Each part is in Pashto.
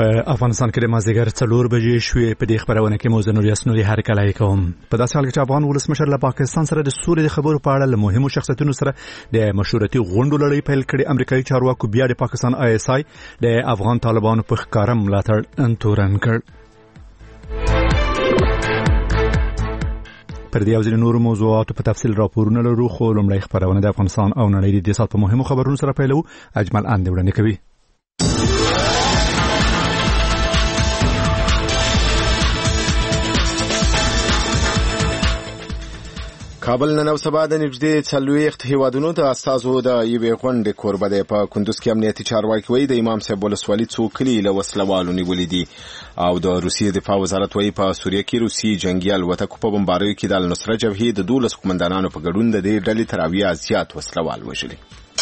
په افغانستان کې د مازدیګر 4 بجې شوې. په دې خبرونه کې موزه نور یاسنوري هرکلی کوم. په داسې حال کې چې افغان ولسمشر له پاکستان سره د سولې د خبرو په اړه له مهمو شخصیتونو سره د مشورتي غونډو لړۍ پیل کړې. امریکایي چارواکو بیا د پاکستان ISI د افغان طالبانو په ښکاره ملاتړ تورن کړ. پر دې او ځینې نورو موضوعاتو په تفصیل راپورونه لرو، خو لومړی خبرونه د افغانستان او نړۍ د دې سال په مهمو خبرونو سره پیلو. اجمل اند وړاندې کوي. کابل نن او سبا د نږدې 40 هیوادونو د استازو د یوې غونډې کوربه دی. په کندوز کې امنیتي چارواکي وایي د امام صاحب ولسوالي څو کلي له وسلوالو نیولې دي، او د روسیې دفاع وزارت وایي په سوریه کې روسي جنگي الوتکو په بمباریو کې د النصره جبهې د 12 قومندانانو په ګډون د دې ډلې تر 80 زیات وسلوال وژلي.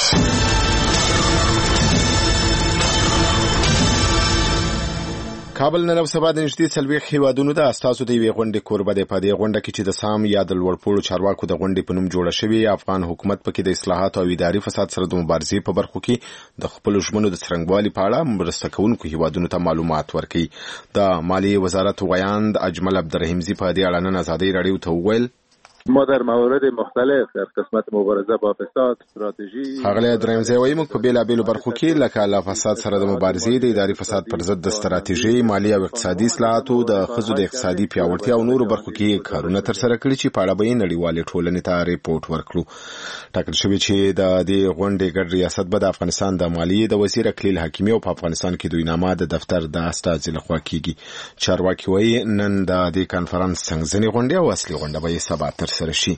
کابل نن او سبا د نږدې 40 هیوادونو د استازو د یوې غونډې کوربه دی. په دې غونډه کې چې د سام یا د لوړپوړو چارواکو د غونډې په نوم جوړه شوې، افغان حکومت پکې د اصلاحاتو او اداري فساد سره د مبارزې په برخو کې د خپل ژمنو د څرنګوالي په اړه مرسته کوونکو هیوادونو ته معلومات ورکړي. د مالیې وزارت ویاند اجمل عبدالرحیمزی په دې اړه نن آزادۍ رادیو ته وویل ما در موارد مختلف در قسمت مبارزه با فساد استراتژی هغه درېمځای وایي موږ په بیلابېلو برخو کې لکه له فساد سره د مبارزې، د اداري فساد پر ضد د استراتیژي، مالی او اقتصادي اصلاحاتو، د ښځو د اقتصادي پیاوړتیا او نورو برخو کې کارونه ترسره کړي چې په اړه به نړیوالې ټولنې ته ریپورت ورکړو. ټاکل شوی چې د دې غونډې ګډ ریاست به د افغانستان د مالیې د وزیر اقلیل حکیمي او په افغانستان کې دوینامه د دفتر د استازي لخوا کیږي. چارواکي وایي نن د دې کانفرنس څنګه غونډه او اصلي غونډه به سبا ترسره شي.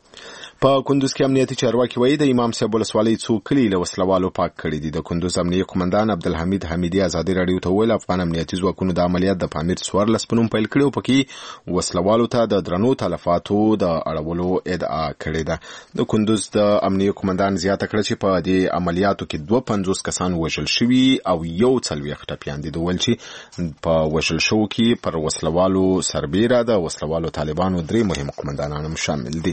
په کندوز کې امنیتي چارواکي وایي د امام صاحب ولسوالۍ څو کلي له وسلوالو پاک کړي دي. د کندوز امنیتي قومندان عبدالحمید حمیدي آزادۍ رادیو ته وویل افغان امنیتي ځواکونو د عملیات د پامیر 14 په نوم پیل کړی او پکې وسلوالو ته د درنو تلفاتو د اړولو ادعا کړې ده. د کندوز د امنیتي قومندان زیاته کړه چې په دې عملیاتو کې 52 کسان وژل شوي او 41 ټپیان دي. د ول چې په وژل شو کې پر وسلوالو سربېره د وسلوالو طالبانو 3 مهم قومندانان هم شامل دي.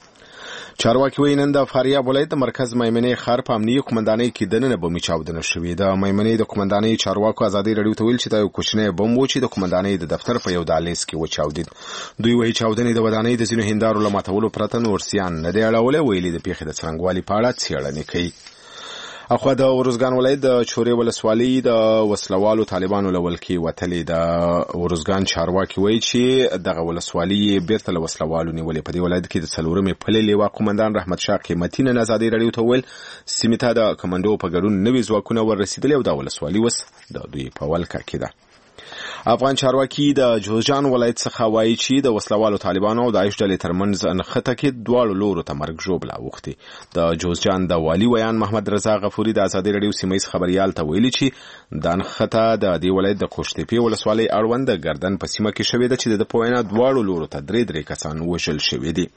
چارواکي وایي نن د فاریاب ولایت د مرکز میمنې ښار په امنیتي قومندانۍ کې دننه بمي چاودنه شوې. د میمنې د قومندانۍ چارواکو آزادۍ رادیو ته ویل چې دا یو کوچنی بم و چې د قومندانۍ د دفتر په یو دهلیز کې وچاودید. دوی وایي چاودنې د ودانۍ د ځینو هندارو له ماتولو پرته نور زیان نه دی اړولی. ویلي د پیښې د څرنګوالي په اړه څېړنې کوي. اخوا د ورزګان ولایت د چورې ولسوالۍ د وسلوالو طالبانو له ولکې وتلې. د ورزګان چارواکي وایي چې دغه ولسوالۍ بیرته له وسلوالو نیولې. په دې ولایت کې د 4مې پلې لیوا قومندان رحمت شاه قیمتي نن آزادۍ رادیو ته وویل سیمې ته د کمانډو په ګډون نوي ځواکونه ورسېدلي او د ولسوالۍ اوس د دوی په ولکه کې ده. افغان چارواکي د جوزجان ولایت څخه وایي چې د وسلوالو طالبانو او داعش ډلې ترمنځ نښته کې دواړو لورو ته مرګ ژوبله اوښتې. د جوزجان د والي ویان محمد رضا غفوري د آزادۍ رادیو سیمهیز خبریال ته ویلي چې دا نښته د دې ولایت د قوشتېپې ولسوالۍ اړوند د ګردن په سیمه کې شوې ده چې د په وینا دواړو لورو ته 3 کسان وژل شوي دي.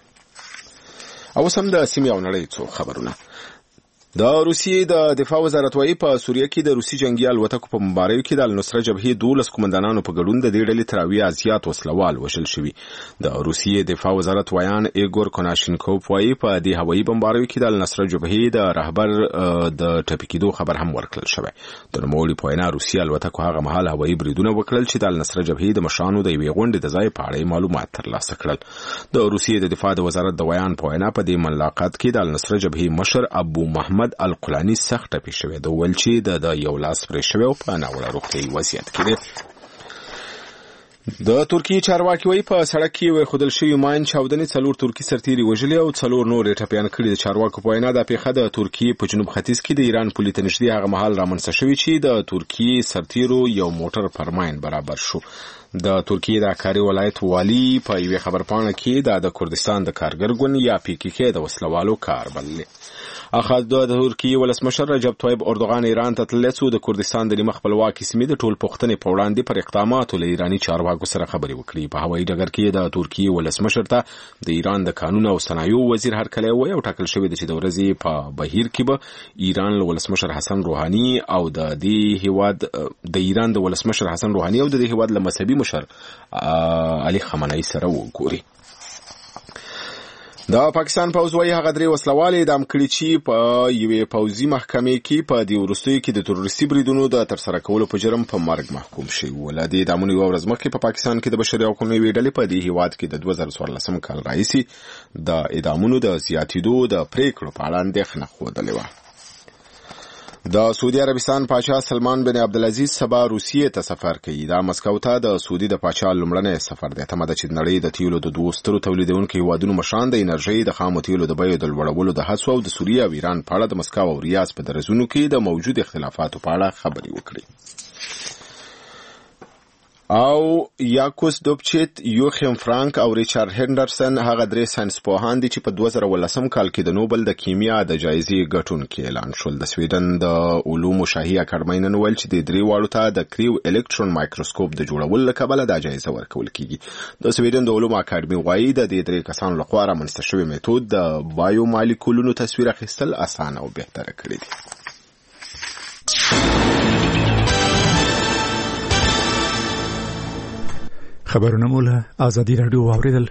او سم د سیمې او نړۍ څو خبرونه. د روسیې د دفاع وزارت وایي په سوریه کې د روسي جنگي الوتکو په بمباریو کې د النصره جبهې 12 قومندانانو په ګډون د دې ډلې تر 80 زیات وسلوال وژل شوي. د روسیې دفاع وزارت ویان ایګور کوناشینکوف وایي په دې هوایي بمباریو کې د النصره جبهې د رهبر د ټپي کېدو خبر هم ورکړل شوی. د نوموړي په وینا روسي الوتکو هغه مهال هوایي بریدونه وکړل چې د النصره جبهې د مشرانو د یوې غونډې د ځای په اړه معلومات ترلاسه کړل. د روسیې د دفاع د وزارت د ویان په وینا په دې ملاقات کې د النصره جبهې مشر ابو محمد القلانی سخت ټپي شوی. د ول چې د یو لاس پرې شوی او په ناوړه روغتیايي وضعیت کې دی. د ترکیې چارواکي وایي په سړک کې وښودل شوي ماین چاودنې 4 ترکي سرتیري وژلي او 4 نور ټپیان کړي. د چارواکو په وینا دا پیښه د ترکیې په جنوب ختیځ کې د ایران پولې ته نږدې هغه مهال رامنځته شوې چې د ترکیې سرتیرو یو موټر پر ماین برابر شو. د ترکیې د کاری ولایت والی په یوه خبرپاڼه کې د کردستان د کارګر ګوند یا PKK د وسلوالو کار بللی. اخر د ترکیې ولسمشر رجب طیب اردوغان ایران ته تللی څو د کردستان د نیمه خپلواکۍ سیمې د ټول پوښتنې په وړاندې پر اقداماتو له ایراني چارواکو سره خبرې وکړي. په هوایي ډګر کې د ترکیې ولسمشر ته د ایران د قانون او صنایعو وزیر هرکلی وایي او ټاکل شوی دی چې د ورځې په بهیر کې به ایران له ولسمشر حسن روحاني او د ایران د ولسمشر حسن روحاني او د دې هیواد له مذهبي مشر علي خامنه‌ای سره وګوري. د پاکستان پوځ وايي هغه درې وسلوال اعدام کړي چې په یوې پوځي محکمې کې په دې وروستیو کې د تروریستي بریدونو د ترسره کولو په جرم په مرګ محکوم شوي وو. له دې اعدامونو یوه ورځ مخکې په پاکستان کې د بشري حقوقو یوې ډلې په دې هیواد کې د 2014 کال راهیسې د اعدامونو د زیاتېدو د پریکړو په اړه اندېښنه ښودلې وه. د سعودي عربستان پاچا سلمان بن عبدالعزیز سبا روسیې ته سفر کوي. دا مسکو ته د سعودي د پاچا لومړنی سفر دی. تمه ده چې د نړۍ د تیلو د دوو سترو تولیدونکو هیوادونو مشران د انرژۍ د خامو تیلو د بیو د لوړولو د هڅو او د سوریه او ایران په اړه د مسکو او ریاض په درزونو کې د موجود اختلافاتو په اړه خبرې وکړي. او یاکوس دوبچیت، یوخیم فرانک او ریچارډ هندرسن هغه درې ساینسپوهان دي چې په 2018 کال کې د نوبل د کیمیا د جایزې ګټونکي اعلان شول. د سویډن د علومو شاهي اکاډمۍ نن ویل چې د درې واړو ته د کریو الکترون مایکروسکوپ د جوړولو له کبله دا جایزه ورکول کیږي. د سویډن د علومو اکاډمۍ وايي د دې درې کسانو لخوا رامنځته شوی میتود د بایو مالیکولونو تصویر اخیستل اسانه او بهتره کړی دی. خبرونه مو له آزادي راډیو واوریدل.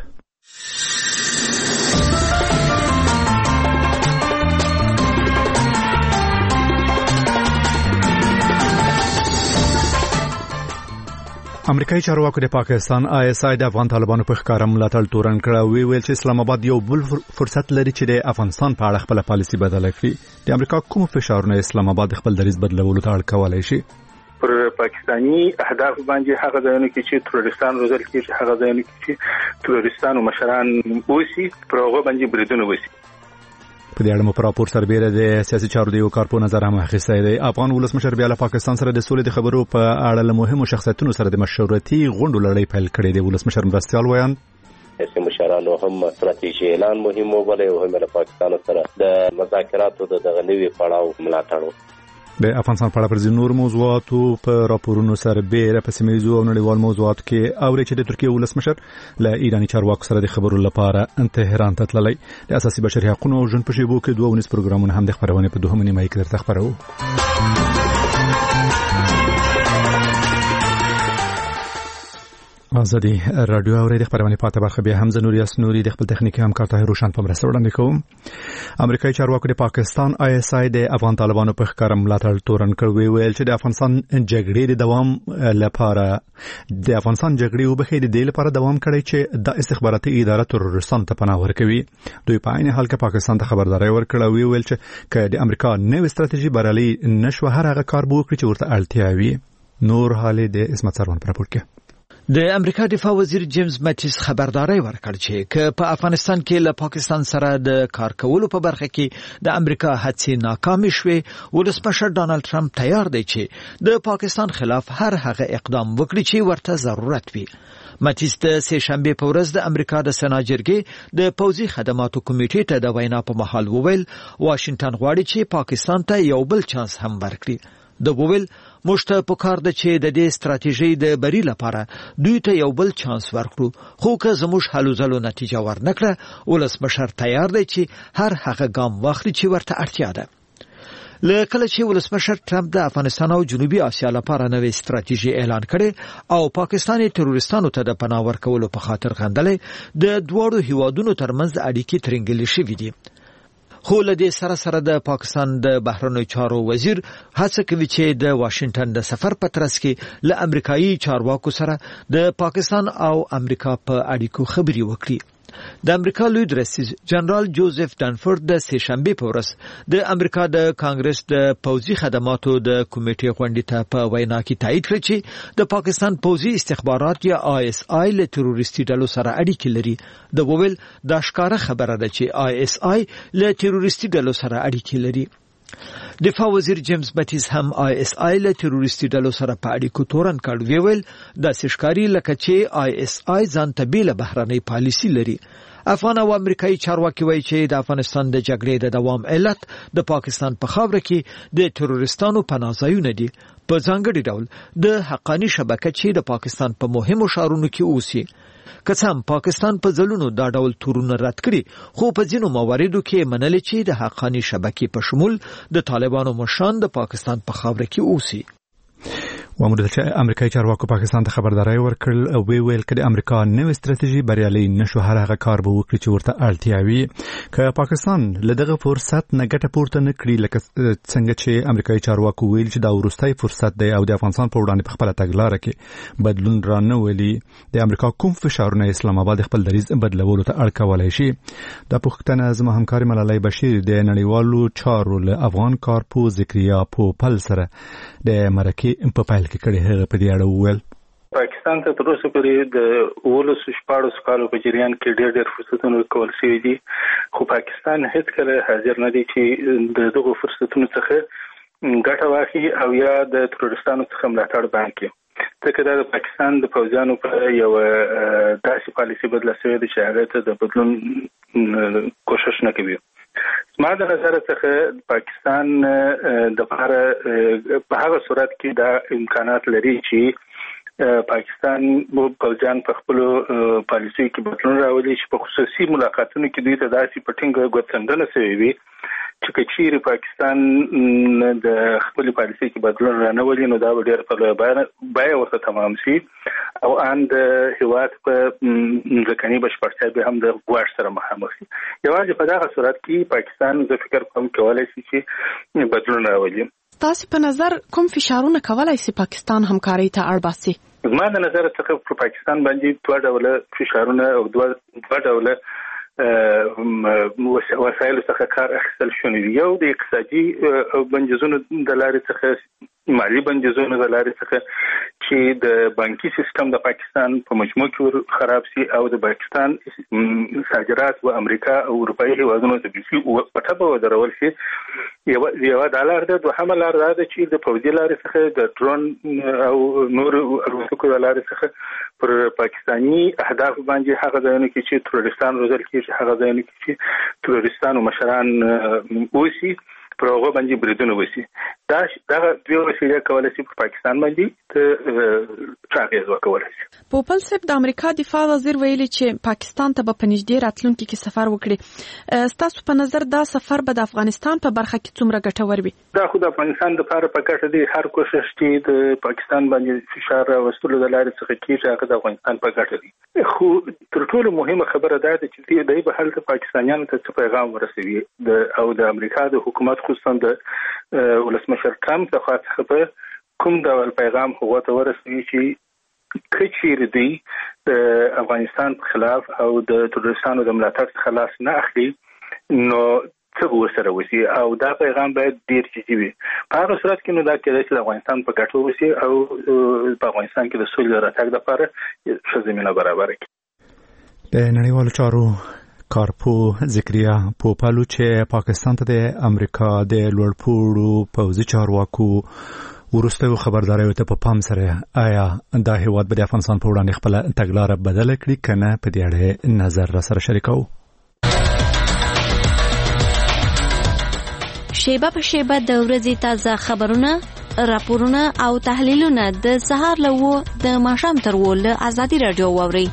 امریکایي چارواکو د پاکستان ISI د افغان طالبانو په ښکارا ملاتړ تورن کړ. ویل چې اسلام آباد یو بل فرصت لري چې د افغانستان په اړه خپل پالیسي بدله کړي. د امریکا کوم فشارونه اسلام آباد خپل دریځ بدلولو ته اړ کولای شي؟ پر پاکستانی اهداف باندې هغه ځایونه کې چې تروریستان روزل کېږي، هغه ځایونه کې چې تروریستانو مشران اوسي، پر هغه باندې بریدونه وشي. په دې اړه مو پر راپور سربېره د سیاسي چارو د یو کارپو نظر هم اخیستی دی. افغان ولسمشر بیا له پاکستان سره د سولې د خبرو په اړه له مهمو شخصیتونو سره د مشورتي غونډو لړۍ پیل کړې دی. ولسمشر مرستیال ویان سیاسي مشرانو هم ستراتیژي اعلان مهم وبلې او هم له پاکستان سره د مذاکراتو د غنوي پړاو ملاتړ. د افغانستان په اړه پر ځینو نور موضوعاتو په راپورونو سربېره په سیمه او نړیوال موضوعاتو کې اوري چې د ترکیه ولسمشر له ایراني چارواکو سره د خبرو لپاره تهران ته تللی. د اساسي بشري حقوقو او ژوند په شیبو کې 2 ونیس پروګرامونه هم د خبرونه په 2 نیمه کې درته خبرو. آزادي رادیو اوري د خبرونه پاتې برخه به حمزه نوري اسنوري د خپل تخنیکی همکار طاهر روشن په مرسته وړاندې کوم. امریکایي چارواکو د پاکستان ISI د افغان طالبانو په ښکارا ملاتړ تورن کړ. ویل چې د افغانستان جګړې د دوام لپاره د افغانستان جګړې وبخې د دې لپاره دوام کړی چې د استخباراتي اداره تروریستان ته پناه ورکوي. دوی په عین حال کې پاکستان ته خبرداري ورکړه. ویل چې ک د امریکا نوې ستراتیژي برالي نشو هر هغه کار به وکړي چې ورته اړتیا وي. نور حال د اسمت سروان پر راپور کې د امریکا دفاع وزیر جیمز ماتیس خبرداري ورکړ چې په افغانستان کې له پاکستان سره د کار کولو په برخه کې د امریکا هڅې ناکامې شوې. ولسمشر ډانلډ ټرمپ تیار دی چې د پاکستان خلاف هر هغه اقدام وکړي چې ورته ضرورت وي. ماتیس د سه شنبه په ورځ د امریکا د سنا جرګې د پوځي خدماتو کمیټې ته د وینا په محل وویل واشنگټن غواړي چې پاکستان ته یو بل چانس هم ورکړي. د وویل مشته په کار د چې د دې ستراتیژي د بری لپاره دوی ته یو بل چانس ورکړو، خو که زموږ حلو ځلو نتیجه ورنکړه ولسمشر تیار دی چې هر هغه ګام واخلي چې ورته اړتیا ده. لکه چې ولسمشر ټرمپ د افغانستان او جنوبي اسیا لپاره نوې ستراتیژي اعلان کړي او پاکستاني تروریستانو ته د پناه ورکولو په خاطر غندلې د دوړو هیوادونو ترمنځ اړیکې ترنګلې شوې دي. خو له دې سره سره د پاکستان د بهرنیو چارو وزیر هڅه کوي چې د واشنگټن د سفر په ترڅ کې له امریکایي چارواکو سره د پاکستان او امریکا په اړیکو خبري وکړي. د امریکا لوی رئیس جنرال جوزف دانفورد د سه شنبه په ورځ د امریکا د کانګرس د پوځي خدماتو د کمیټې غونډې ته په وینا کې تایید کړ چې د پاکستان پوځي استخبارات یا ISI له تروریستي ډلو سره اړیکې لري. د وویل د ښکارا خبره ده چې ISI له تروریستي ډلو سره اړیکې لري. دفاع وزیر جیمز ماتیس هم ISI له تروریستي ډلو سره په اړیکو تورن کړ. ویل د سشکاري لکه چې ISI ځان ته بیل بهرنۍ پالیسي لري. افغان او امریکایي چارواکي وایي چې د افغانستان د جګړې د دوام علت د پاکستان په خاوره کې د تروریستانو پناه ځایونه دي، په ځانګړي ډول د حقانی شبکه چې د پاکستان په مهمو ښارونو کې اوسي. که څه هم پاکستان په ځلونو دا ډول تورونه رد کړي، خو په ځینو مواردو کې منل چې د حقانی شبکې په شمول د طالبانو مشران د پاکستان په خاوره کې اوسي. وموږ د امریکایي چارواکو پاکستان ته خبرداري ورکړل او ویل کړي امریکا نوې ستراتیژي بریالي نشو هر هغه کار به وکړي چې ورته اړتیا وي که پاکستان له دغه فرصت نه ګټه پورته نه کړي لکه څنګه چې امریکایي چارواکو ویل چې دا وروستۍ فرصت دی او د افغانستان په وړاندې په خپل تګلارې کې بدلون را نه ولي د امریکا کوم فشارونه اسلام آباد خپل دریځ بدلولو ته اړ کولای شي د پښتنه زما همکاري ملالۍ بشیر د نړیوالو چارو له افغان کارپو ذکریا پوپل سره د مرکې په پیل کې کړي هغه په دې اړه وویل پاکستان ته تر اوسه پورې د 14 کالو په جریان کې ډېر فرصتونه ورکول شوي دي خو پاکستان هیڅ کله حاضر نه دی چې د دغو فرصتونو څخه ګټه واخلي او یا د تروریستانو څخه ملاتړ وکړي ځکه دا د پاکستان د پوځیانو په یو داسې پالیسي بدله شوې ده چې هغه ته د بدلون کوشش نه کوي ما د نظر څخه پاکستان د لپاره په هغه صورت کې دا امکانات لري چې پاکستان پوځیان په خپل پالیسي کې بدلون راولي چې په خصوصي ملاقاتونو کې دوی ته داسې پټینګ غوښتنه شوې وي چې کچیر پاکستان د خپل پالیسي کې بدلون رانولي نو دا ډېر په بای ورته تمام شي او اند هیواد په ځکهني بشپړتیا به هم د غواړ سره مخامخ شي یوازې په دغه صورت کې پاکستان زه فکر کوم کولای شي چې بدلون راولي تاسو په نظر کوم فشارونه کولای شي پاکستان همکاري ته اړ باسي زما د نظر څخه په پاکستان باندې دوه ډول فشارونه او دوه ډول وسایل څخه کار اخیستل شوی یو د اقتصادي بندیزونو د لارې څخه مالی بندیزونو د لارې څخه چې د بانکي سیستم د پاکستان په مجموع کې خراب شي او د پاکستان صادرات و امریکا او اروپایي هیوادونو ته بيخي پټه ودرول شي یو ډالر د دوهمه لار ده چې د پوځي لارې څخه د ډرون او نور الوتکو د لارې څخه پر پاکستانی اهداف باندې هغه ځایونه کې چې تروریستان روزل کېږي هغه ځایونه کې چې تروریستانو مشران اوسي پروغه باندې بریدونه وسی دا دوه وسیله کولای شي په پاکستان باندې چاغیز وکولای شي پوپل صاحب د امریکا دفاع وزیر ویلي چې پاکستان ته په نږدې راتلونکي کې سفر وکړي ستاسو په نظر دا سفر به د افغانستان په برخه کې څومره ګټور وي دا خو د افغانستان لپاره په ګټه دی هر کوشش چې د پاکستان باندې فشار راوستلو د لارې څخه کیږي هغه د افغانستان په ګټه دی خو تر ټولو مهمه خبره ده چې دوی به هلته پاکستانیانو ته څه پیغام ورسوي او د امریکا د حکومت خصوصا د ولسمشر ټرمپ د خاطر په کوم ډول پیغام هغه ته ورسوي چې کچیر دی د افغانستان په خلاف او د تروریستانو د ملاتړ خلاص نه اخلي نو څه ورسره وسی او دا پیغام باید ډیر جدي وي په هغه صورت کې نو دا کېدای چې افغانستان په ګټو وسی او په افغانستان کې د سولې راتګ لپاره ښه زمينه برابر کړي د نړیوالو چارو کارپو ذکریا پوپلو چې پاکستان ته د امریکا د لوړپوړو پوځي چارواکو ورسته خبرداري ته په پام سره آیا دا هیواد به د افغانستان په وړاندې خپل تګلارې بدله کړي کنه په دې اړه نظر را سره شریکو شیبه په شیبه د ورځې تازه خبرونه راپورونه او تحلیلونه د سهار لوو د ماښام تر ول ازادي رادیو ووري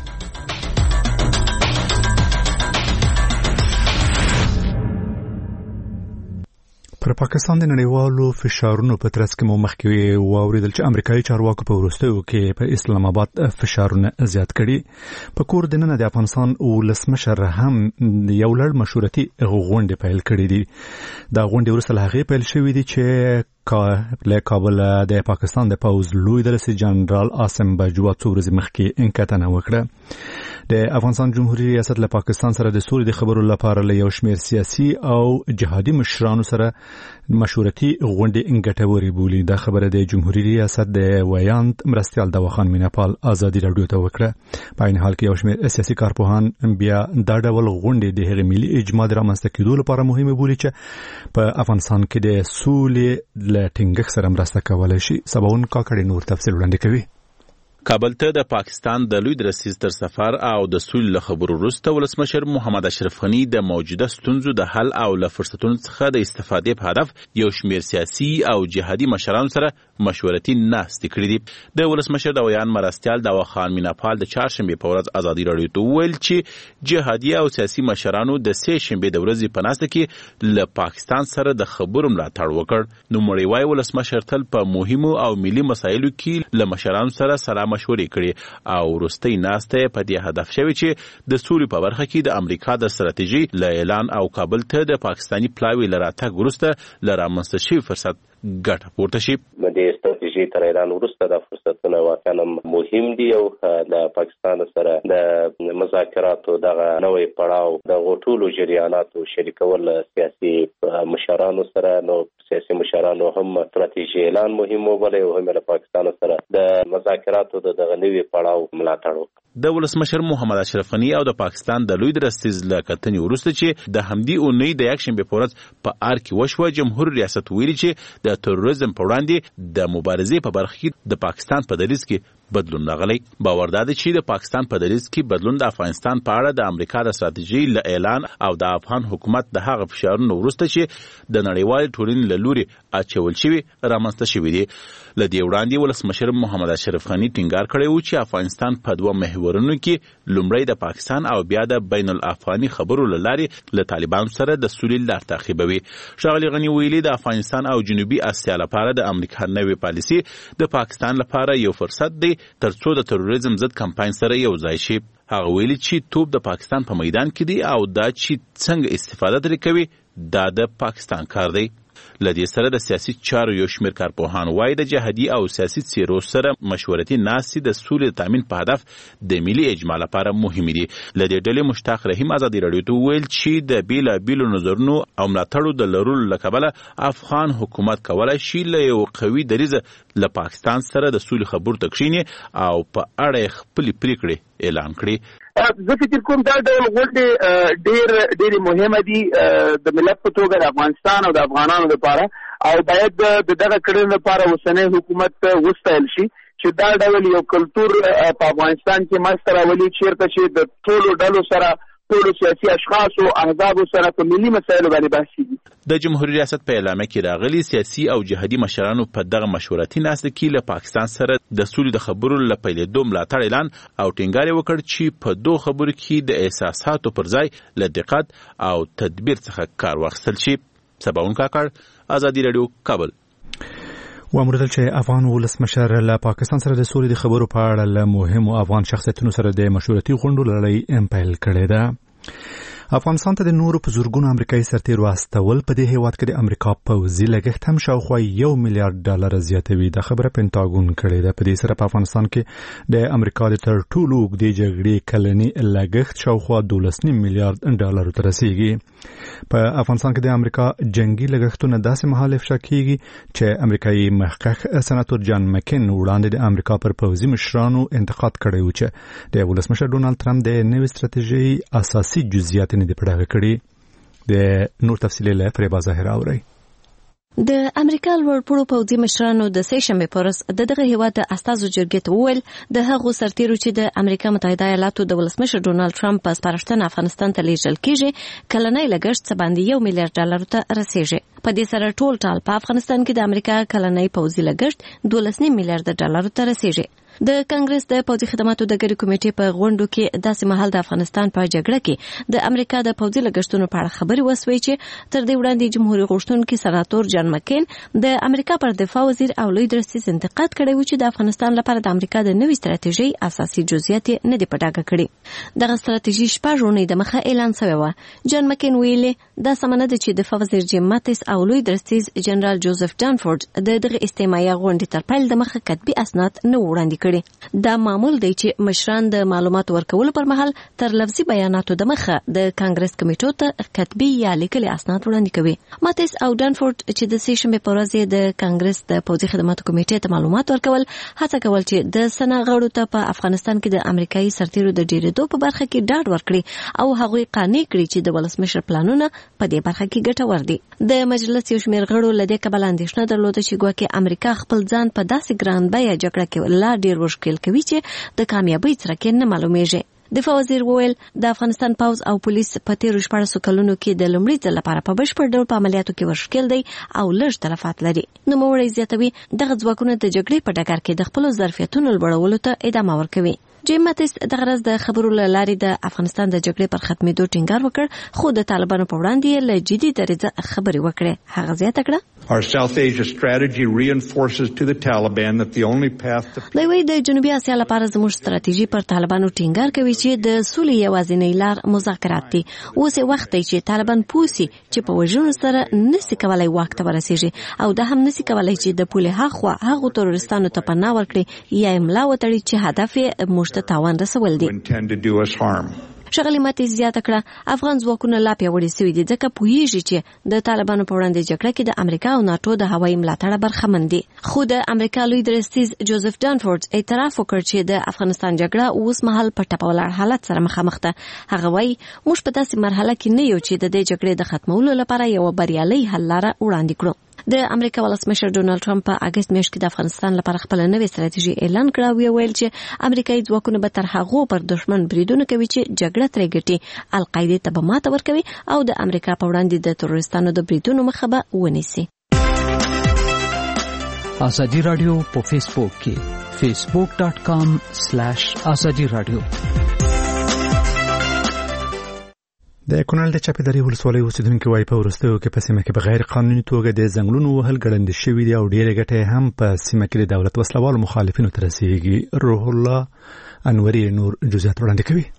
پر پاکستان د نړیوالو فشارونو په ترڅ کې مو مخکې واوریدل چې امریکایي چارواکو په وروستیو کې په اسلام آباد فشارونه زیات کړي په کور دننه د افغانستان ولسمشر هم یو لړ مشورتي غونډې پیل کړې دي دا غونډې وروسته هغه پیل شوې دي چې له کابل د پاکستان د پوز لوی درسي جنرال عاصم بجوا څو ورځې مخکې انکټنه وکړه د افغانستان جمهوریت ریاست له پاکستان سره د سولې د خبرو لپاره له یو شمېر سیاسي او جهادي مشرانو سره مشورتي غونډې انګټوري بولي دا خبره د جمهوریت ریاست د ویاند مرستيال دواخان میناپال ازادي رادیو ته وکړه په این حال کې یو شمېر سیاسي کارپوهان بیا دا ډول غونډې د هغې ملي اجماع د رامنځته کېدو لپاره مهمه بولي چې په افغانستان کې د سولې ټینګښت سره مرسته کولای شي سباون کاکړي نور تفصیل وړاندې کوي کابل ته د پاکستان د لوی درستیز تر سفر او د سولې له خبرو وروسته ولسمشر محمد اشرف غني د موجوده ستونزو د حل او له فرصتونو څخه د استفادې په هدف یو شمېر سیاسي او جهادي مشرانو سره مشورتي ناستې کړې دي. د ولسمشر د ویان مرستیال داوا خان میناپال د چهارشنبې په ورځ ازادي راډیو ته وویل چې جهادي او سیاسي مشرانو د سې شنبې د ورځې په ناسته کې له پاکستان سره د خبرو ملاتړ وکړ. نو مړی وای ولسمشر تل په مهمو او ملي مسایلو کې له مشرانو سره سلام مشورې کړي او وروستۍ ناسته په دې هدف شوی چې د سولې په برخه کې د امریکا د ستراتیژي له اعلان او کابل ته د پاکستاني پلاوي له راتګ وروسته له رامنځته شوي فرصت ګټه پورته شي. د ستراتیژي تر اعلان وروسته د فرصتونو واقعا مهم دي او د پاکستان سره د مذاکراتو دغه نوې پړاو د غوټولو جریاناتو شریکول سیاسي مشرانو سره نو سیاسي مشرانو هم ستراتیژي اعلان مهم وبلې او هم له پاکستان سره د مذاکراتو دغه نوې پړاو ملاتړ وکړ. د ولسمشر محمد اشرف غني او د پاکستان د لوی درستیز له کتنې وروسته چې د همدې اونۍ د یکشنبې په ورځ په ار کې وشوه، جمهور ریاست ویلي چې د تروریزم په وړاندې د مبارزې په برخه کې د پاکستان په دریځ کې بدلون راغلی. باور ده چې د پاکستان په دریځ کې بدلون د افغانستان په اړه د امریکا د ستراتیژي له اعلان او د افغان حکومت د هغه فشارونو وروسته چې د نړیوال ټولنې له لوري اچول شوی رامنځته شوی دی. له دې وړاندې ولسمشر محمد اشرف غني ټینګار کړی و چې افغانستان په دوه محورونو کې لومړی د پاکستان او بیا د بین الافغاني خبرو له لارې له طالبانو سره د سولې لار تعقیبوي. ښاغلي غني ویلي د افغانستان او جنوبي اسیا لپاره د امریکا نوې پالیسي د پاکستان لپاره یو فرصت دی ترڅو د تروریزم ضد کمپاین سره یو ځای شي. هغه ویلي چې توپ د پاکستان په میدان کې دی او دا چې څنګه استفاده ترې کوي دا د پاکستان کار دی. لدې سره د سیاسي چارو یو شمېر کارپوهان وایي د جهادي او سیاسي څیرو سره مشورتي ناستې د سولې د تامین په هدف د ملي اجماع لپاره مهمې دي. له دې ډلې مشتاق رحیم ازادي راډیو ته وویل چې د بېلابېلو نظرونو او ملاتړو د لرلو له کبله افغان حکومت کولی شي له یو قوي دریځه له پاکستان سره د سولې خبرو ته کښیني او په اړه یې خپلې پرېکړې اعلان کړي. زه فکر کوم دا ډول غونډې ډېرې مهمه دي د ملت په توګه د افغانستان او د افغانانو لپاره او باید د دغه کړنو لپاره اوسنی حکومت وستایل شي چې دا ډول یو کلتور په افغانستان کې منځته راولي چېرته چې د ټولو ډلو سره ټولو سیاسي اشخاصو احزابو سره په ملي مسایلو باندې بحث کیږي. د جمهوریت ریاست په اعلامیه کې راغلي سیاسي او جهادي مشرانو په دغه مشورتي ناسته کې له پاکستان سره د سولې د خبرو له پیلېدو ملاتړ اعلان او ټینګار وکړ چې په دوه خبرو کې د احساساتو پر ځای له دقت او تدبیر څخه کار واخیستل شي. سباون کاکړ، ازادي راډیو، کابل. وامردل چې افغان ولسمشر له پاکستان سره د سولې د خبرو په اړه له مهمو افغان شخصیتونو سره د مشورتي غونډو لړۍ پیل کړې ده. افغانستان ته د نورو په زورګونو امریکایي سرتیرو واستول په دې هیواد کې د امریکا پوځي لګښت هم شاوخوا $1 میلیارډ زیاتوي. دا خبره پینټاګون کړې ده. په دې سره په افغانستان کې د امریکا د تر ټولو اوږدې جګړې کلنی لګښت شاوخوا $12.5 میلیارډ ته رسیږي. په افغانستان کې د امریکا جنگي لګښتونه داسې مهال افشا کیږي چې امریکایي مخکښ سناتور جان مکین وړاندې د امریکا پر پوځي مشرانو انتقاد کړی و چې د ولسمشر ډونالد ټرمپ د نوې ستراتیژي اساسي جزئیات نه دی پړه کړی. د نور تفصیل له فریبا ظاهر اوري. د امریکا لوړپوړو پوځي مشرانو د سې شنبې په ورځ دغه هیواد د استازو جرګې ته وویل د هغو سرتیرو چې د امریکا متحده ایالاتو د ولسمشر ډونالد ټرمپ په سپارښتنه افغانستان ته لیږل کیږي کلنی لګښت څه باندې $1 میلیارډ ته رسیږي. په دې سره ټول ټال په افغانستان کې د امریکا کلنی پوځي لګښت $12.5 میلیارډ ته رسیږي. د کانګرس د پوځي خدماتو د ګری کمیټې په غونډو کې داسې مهال د افغانستان په جګړه کې د امریکا د پوځي لګښتونو په اړه خبرې وسوي چې تر دې وړاندې جمهوریت غوښتونکي سناتور جان مکین د امریکا پر دفاع وزیر او لوی درستیز انتقاد کړی و چې د افغانستان لپاره د امریکا د نوې ستراتیژي اساسي جزئیات نه دی پټاګه کړی. دغه ستراتیژي 6 ورځې د مخه اعلان شوی و. جان مکین ویلي دا سمنه ده چې دفاع وزیر جیم ماتیس او لوی درستیز جنرال جوزف ډانفورد دغه استماعي غونډې تر پیل د مخه کتبي اسناد نه وړاندې کړي. دا معمول دی چې مشران د معلومات ورکولو پر مهال تر لفظي بیاناتو د مخه د کانګرس کمیټو ته کتبي یا لیکلي اسناد وړاندې کوي. ماتیس او ډانفورد چې د سې شنبې په ورځ د کانګرس د پوځي خدماتو کمیټې ته معلومات ورکول هڅه کول چې د سنا غړو ته په افغانستان کې د امریکایي سرتیرو د ډیرېدو په برخه کې ډاډ ورکړي او هغوی قانع کړي چې د ولسمشر پلانونه په دې برخه کې ګټور دي. د مجلس یو شمېر غړو له دې کبله اندېښنه درلوده چې ګواکې امریکا خپل ځان په داسې ګران بیه جګړه کې لا ډېر ډیر مشکل کوي چې د کامیابی څرک نه معلومیږي. دفاع وزیر وویل د افغانستان پوځ او پولیس په تیرو 14 کلونو کې د لومړي ځل لپاره په بشپړ ډول په عملیاتو کې ورشکل دي او لږ تلفات لري. نوموړی زیاتوي دغه ځواکونه د جګړې په ډګر کې د خپل ظرفیتونو لوړولو ته ادامه ورکوي. جیم ماتیس دغه ورځ د خبرو له لارې د افغانستان د جګړې پر ختمېدو ټینګار وکړ، خو د طالبانو په وړاندې له جدي دریځه خبرې وکړې. هغه زیاته کړه Our South Asia strategy reinforces to the Taliban that the only path to دوی د جنوبي اسیا لپاره زموږ ستراتیژي پر طالبانو ټینګار کوي چې د سولې یوازینۍ لار مذاکرات دي. اوس وخت دی چې طالبان پوسي چې په وژنو سره نسی کولای واک ته ورسیږي او د هم نسی کولای چې د پولې هغه هغه تروریستانو ته پناه ورکړي یا املا وتړي چې هدف یې موږ ته تاوان رسول دي. شغلی ماتي زیاته کړه افغان ځواکونه لا پیاوړي شوي دي ځکه پوهیږي چې د طالبانو په وړاندې جګړه کې د امریکا او ناتو د هوایي ملاتړ برخمن دي. خو د امریکا لوی درستیز جوزف ډانفورد اعتراف وکړ چې د افغانستان جګړه اوس مهال په ټپولاړ حالت سره مخامخ ده. هغه وایي موږ په داسې مرحله کې نه یو چې د دې جګړې د ختمولو لپاره یو بریالي حل لاره وړاندې کړو. د امریکا ولسمشر ډونالد ټرمپ په اگست میاشت کې د افغانستان لپاره خپل نوې ستراتیژي اعلان کړه او ویل چې امریکایي ځواکونه به تر هغه پر دښمن بریدونه کوي چې جګړه ترې ګټي، القاعده ته به ماته ورکوي او د امریکا په وړاندې د تروریستانو د بریدونو مخه به ونیسي. ازادي رادیو په فیسبوک کې facebook.com/ازادي رادیو. د کونړ د چاپیداري ولسوالۍ اوسیدونکو وايي په وروستیو کې په سیمه کې په غیر قانوني توګه د ځنګلونو وهل ګړندې شوي دي او ډېرې ګټې هم په سیمه کې د دولت وسلوالو مخالفینو ته رسیږي. روح الله انوري نور جزئیات وړاندې کوي.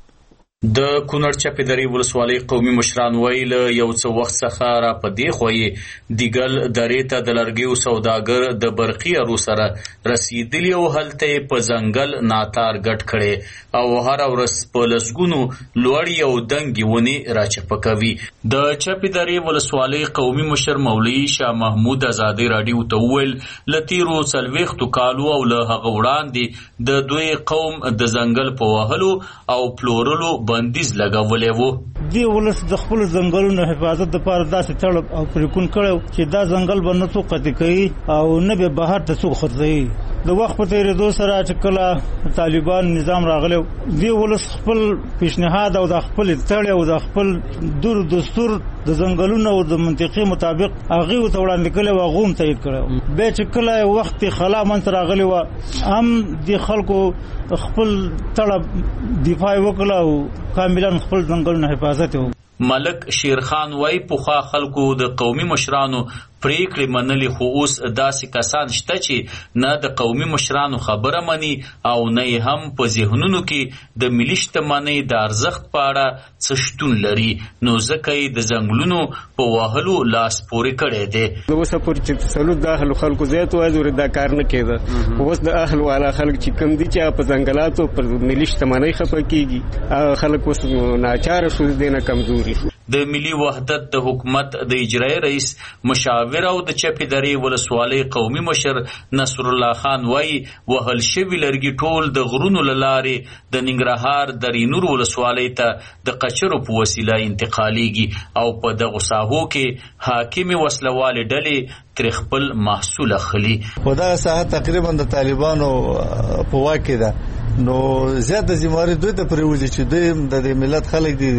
د کونړ چاپیداري ولسوالۍ قومي مشران ویل یو څه وخت څخه را پدې خوې دیګل درې ته د لرګیو سوداګر د برقي ارو سره رسیدلی او هلته په ځنګل ناتار ګټ کړي او هر ورځ په لسګونو لوړی او دنګي ونی راچپکوي. د چاپیداري ولسوالۍ قومي مشر مولوي شاه محمود ازادي رادیو ته ویل لتیرو سلويختو کالو او له هغه وړاندې د دوی قوم د ځنګل په وهلو او پلورلو بندیز لګولې وو. دی ولس د خپل ځنګلونو حفاظت لپاره داسې تړب او پریکون کړو چې دا ځنګل به نه څوک قطع کوي او نه به بهر ته څوک خرڅوي. د وخت په تیریدو سره چې کله طالبان نظام راغلی دی ولس خپل پیشنهاد او د خپل تړ او د خپل دور دستور د ځنګلونو او د منطقې مطابق هغه ته وړاندې کړي او غوم تایید کړي. به چې کله وخت خلا منځ راغلی و هم د خلکو خپل طلب دفاع وکړه او کاملا خپل ځنګلونو حفاظت وکړه. ملک شیرخان وای پوخا خلکو د قومي مشرانو پریکړې منلې خو اوس داسې کسان شته چې نه د قومي مشرانو خبره مني او نه هم په ذهنونو کې د ملي شتمنۍ د ارزښت په اړه څه شتون لري، نو ځکه یې د ځنګلونو په وهلو لاس پورې کړی دی. اوس پورې چې تسلط د اهلو خلکو زیات وایي دا کار نه کېده. اوس د اهل والا خلک چې کم دي چې په ځنګلاتو پر ملي شتمنۍ خپه کېږي خلک اوس ناچاره شو دي نه کمزوري. د ملي وحدت د حکومت د اجرایي رئیس مشاور او د چاپیداري ولسوالۍ قومي مشر نصر الله خان وایي وهل شوي لرګي ټول د غرونو له لارې د ننګرهار درینور ولسوالۍ ته د قچرو په وسیله انتقالیږي او په دغو ساحو کې حاکمې وسلوالې ډلې تر خپل محصول اخلي. په دغه ساحه تقریبا د طالبانو په واک کې ده، نو زیاته ذمہواری دوی ته پریوځي چې دوی د ملت خلک دي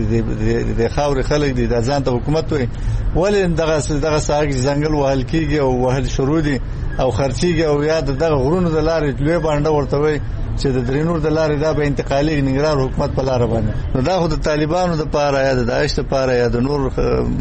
د خاورې خلک دي د ځان ته حکومت وي. ولې دغه ساحه ځنګل وهل کیږي او وهل شروع دي او خرچيږي او یا دغه غرونو د لارې لوی باندې ورته وي چې د درینور د لارې دا به انتقالي ننګرهار حکومت په لار باندې. نو دا خو د طالبانو د پاره یا د داعش د پاره یا د نور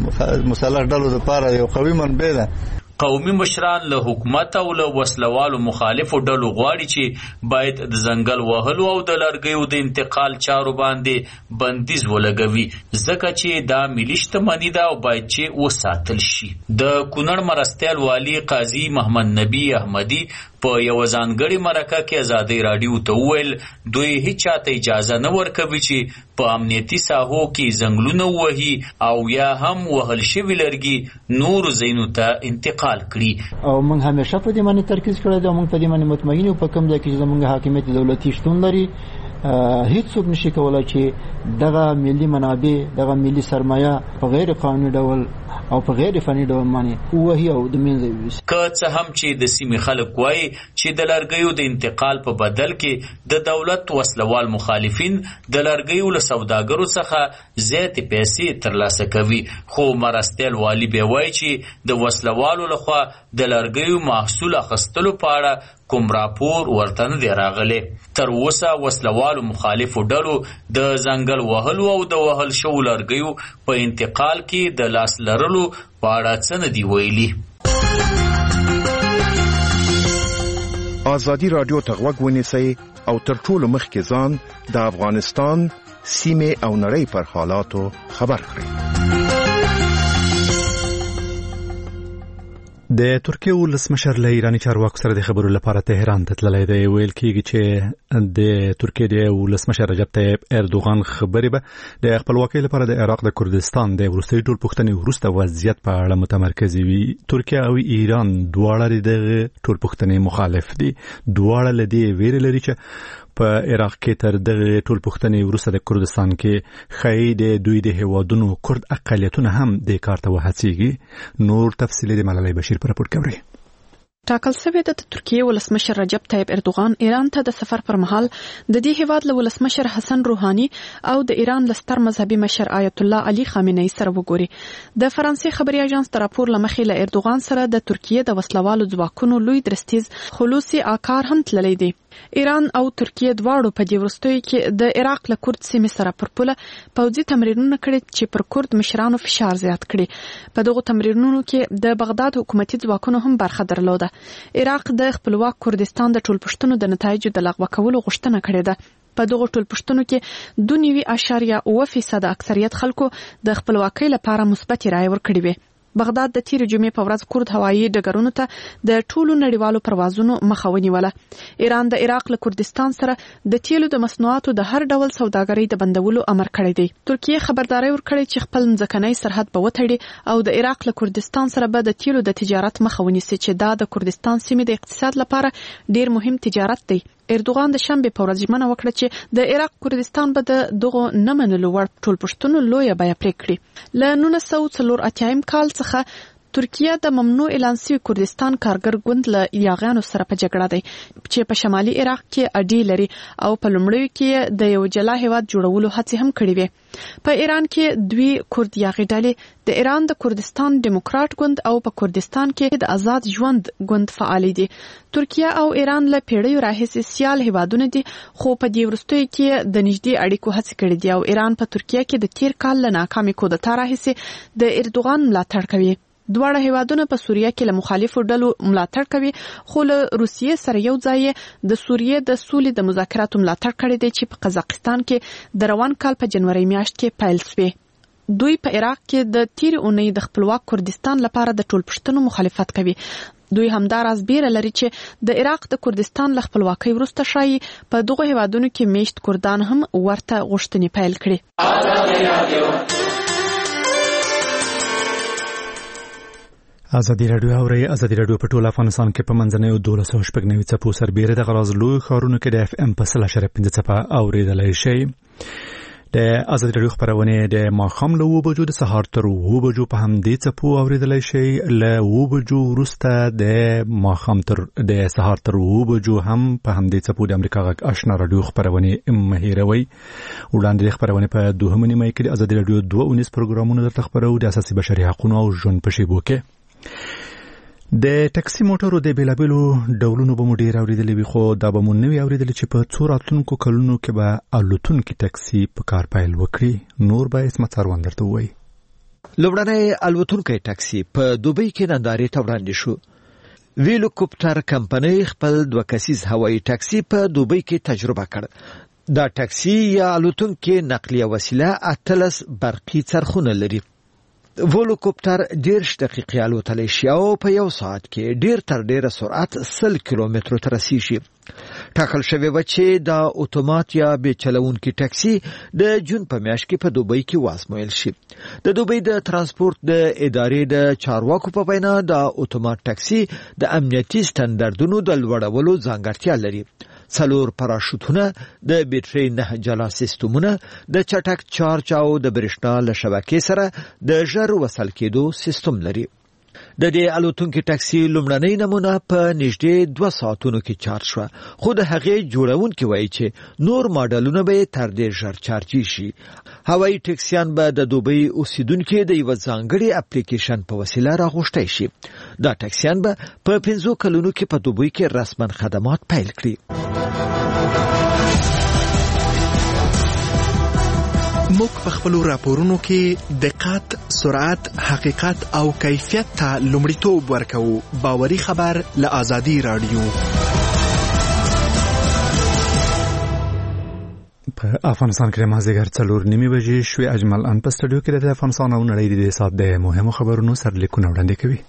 مسلح ډلو د پاره یو قوي منبع ده. قومي مشران له حکومت او له وسلوالو مخالفو ډلو غواړي چې باید د ځنګل وهلو او د لرګیو د انتقال چارو باندې بندیز ولګوي ځکه چې دا ملي شتمني ده او باید چې وساتل شي. د کونړ مرستیال والی قاضي محمد نبی احمدي په یو ځانګړي مرکه کې ازادي رادیو ته ویل دوی هیڅ چاته اجازه نه ورکوي چې په امنیتي ساحو کې ځنګلونه وهي او یا هم وهل شوي لرګي نور ځایونو ته انتقال کړي. او موږ همیشه په دې باندې ترکیز کړی دی، موږ په دې باندې مطمئن یو په کوم ځای کې زموږ حاکمیت دولتي شتون لري هیڅوک نشي کولای چې دغه ملي منابع دغه ملي سرمایه په غیر قانوني ډول او په غیر فني ډول باندې وهي او د منځه ویوسي. که څه هم چې د سیمې خلک وایي چې د لرګیو د انتقال په بدل کې د دولت وسلوال مخالفین د لرګیو له سوداګرو څخه زیاتې پیسې ترلاسه کوي، خو مرستیال والي به وایي چې د وسلوالو لخوا د لرګیو محصول اخیستلو په اړه کوم راپور ورته نه دی راغلی. تر اوسه وسلوالو مخالفو ډلو د ځنګل وهلو او د وهل شوو لرګیو په انتقال کې د لاس لرلو په اړه څه نه دی ویلي. ازادي راډیو ته غوږ ونیسئ او تر ټولو مخکې ځان د افغانستان سیمې او نړۍ پر حالاتو خبر کړئ. د ترکیه ولسمشر له ایرانی چارواکو سره د خبرو لپاره تهران ته تللی دی. ویل کېږي چې د ترکیه د ولسمشر رجب طیب اردوغان خبرې به د خپلواکۍ لپاره د عراق د کردستان د وروستۍ ټولپوښتنې وروسته وضعیت په اړه متمرکز وي. ترکیه او ایران دواړه د ټولپوښتنې مخالف دي. دواړه له دې ویرې لري چې په عراق کې تر دغه ټولپوښتنې وروسته د کردستان کې ښایي د دوی د هیوادونو کرد اقلیتونه هم دې کار ته وهڅېږي. نور تفصیل د ملالۍ بشیر په راپور کې اورئ. ټاکل شوی د ترکیه ولسمشر رجب طیب اردوغان ایران ته د سفر پر مهال د دې هیواد له ولسمشر حسن روحاني او د ایران له ستر مذهبي مشر آیت الله علي خامنه‌ای سره وګوري. د فرانسې خبري اژانس د راپور لمخې له اردوغان سره د ترکیه د وسلوالو ځواکونو لوی درستیز خلوصي آکار هم تللی دی. ایران او ترکیه دواړو په دې وروستیو کې د عراق له کورد سیمې سره پر پوله پوځي تمرینونه کړي چې پر کورد مشرانو فشار زیات کړي. په دغو تمرینونو کې د بغداد حکومتي ځواکونو هم برخه درلوده. عراق د خپلواک کردستان د ټولپوښتنو د نتایجو د لغوه کولو غوښتنه کړې ده. په دغو ټولپوښتنو کې 2.9% اکثریت خلکو د خپلواکۍ لپاره مثبت رائے ورکړې وي. بغداد د تیر جمعې په ورځ کورد هوایي ډګرونو ته د ټولو نړیوالو پروازونو مخه ونیوله. ایران د عراق له کردستان سره د تیلو د مصنوعاتو د هر ډول سوداګرۍ د بندولو امر کړی دی. ترکیه خبرداري ورکړې چې خپل ځمکنی سرحد به وتړي او د عراق له کردستان سره به د تیلو د تجارت مخه ونیسي چې دا د کردستان سیمې د اقتصاد لپاره ډیر مهم تجارت دی. اردوغان د شنبې په ورځ ژمنه وکړه چې د عراق کردستان به د دغو نه منلو وړ ټولپوښتنو لویه بیه پرې کړي. له 1984 کال څخه ترکیه د ممنوع اعلان شوي کردستان کارګر ګوند له یاغیانو سره په جګړه دی چې په شمالي عراق کې اډې لري او په لومړیو کې د یو جلا هیواد جوړولو هڅې هم کړې وې. په ایران کې دوی کورد یاغي ډلې د ایران د کردستان دیموکرات ګوند او په کردستان کې د آزاد ژوند ګوند فعال دي. ترکیه او ایران له پیړیو راهیسې سیال هیوادونه دي، خو په دې وروستیو کې د نږدې اړیکو هڅې کړې دي او ایران په ترکیه کې د تیر کال له ناکامې کودتا راهیسې د اردوغان ملاتړ کوي. دواړه هیوادونه په سوریه کې له مخالفو ډلو ملاتړ کوي، خو له روسیې سره یو ځای د سوریې د سولې د مذاکراتو ملاتړ کړی دی چې په قزاقستان کې د روان کال په جنوري میاشت کې پیل شوی. دوی په عراق کې د تیر اونۍ د خپلواک کردستان لپاره د ټولپوښتنو مخالفت کوي. دوی همداراز بیره لري چې د عراق د کردستان له خپلواکۍ وروسته شایي په دغه هیوادونو کې میشت کردان هم ورته غوښتنې پیل کړي. ازادي راډیو اوري. ازادي راډیو په ټول افغانستان کې په منځنۍ 1290 څپو سربېره د غراز لوی ښارونو کې د اف ام په 0.5 څپه اوریدلای شي. د ازادي راډیو خبرونه د ماښام له 9 بجو د سهار تر 9 بجو په همدې څپو اوریدلای شي. له 9 بجو وروسته د ماښام تر د سهار تر 9 بجو هم په همدې څپو د امریکا غږ آشنا راډیو خبرونه مهیروي. وړاندې د خبرونه په 2 نیمه کې د ازادي راډیو 2 پروګرامونه درته خبرو د اساسي بشري حقوقو او ژوند په شیبو کې. د ټاکسي موټرو د بیلابلو ډولونو به مو ډیر اوریدلې وي، خو دا به مو نه وي اوریدلې چې په څو راتلونکو کلونو کې به الوتونکي ټاکسي په کار پیل وکړي. نور به اسمت سروان درته وایي. لومړنی الوتونکی ټاکسي په دوبۍ کې نندارې ته وړاندې شو. ویلوکوپټر کمپنۍ خپل 2 کسیز هوایي ټاکسي په دوبۍ کې تجربه کړ. دا ټاکسي یا الوتونکي نقلیه وسیله 18 برقي څرخونه لري. ویلوکوپټر 10 دقیقې الوتلی شي او په یو ساعت کې ډیر تر ډیره سرعت 100 کیلومترو ته رسیږي. ټاکل شوی و چې دا اتومات یا بې چلونکي ټاکسي د جون په میاشت کې په دوبۍ کې وازمویل شي. د دوبۍ د ترانسپورت د ادارې د چارواکو په وینا دا اتومات ټاکسي د امنیتي سټنډردونو د لوړولو ځانګړتیا لري. 4 پاراشوټونه، د بیټرۍ 9 جلا سیستمونه، د چټک چارج او د برېښنا له شبکې سره د ژر وصل کېدو سیستم لري. د دې الوتونکي ټاکسي لومړنۍ نمونه په نږدې 2 ساعتونو کې چارج شو، خو د هغې جوړونکي وایي چې نور ماډلونه به تر دې ژر چارجي شي. هوایي ټاکسیان به د دوبۍ اوسیدونکو د یو ځانګړي اپلیکیشن په وسیله راغوښتي شي. دا ټاکسیان به په 15 کلونو کې په دوبۍ کې رسمن خدمات پیل کړي. موږ په خپل راپورونو کې دقت، سرعت، حقیقت او کیفیت ته لومړیتوب ورکوو. باوري خبر له آزادي رادیو. په افغانستان کې مازیګر 4:30 بجې شوې. اجمل ان په سټډیو کې د افغانستان او نړۍ د سات د مهمو خبرونو سرلیکونه وړاندې کوي.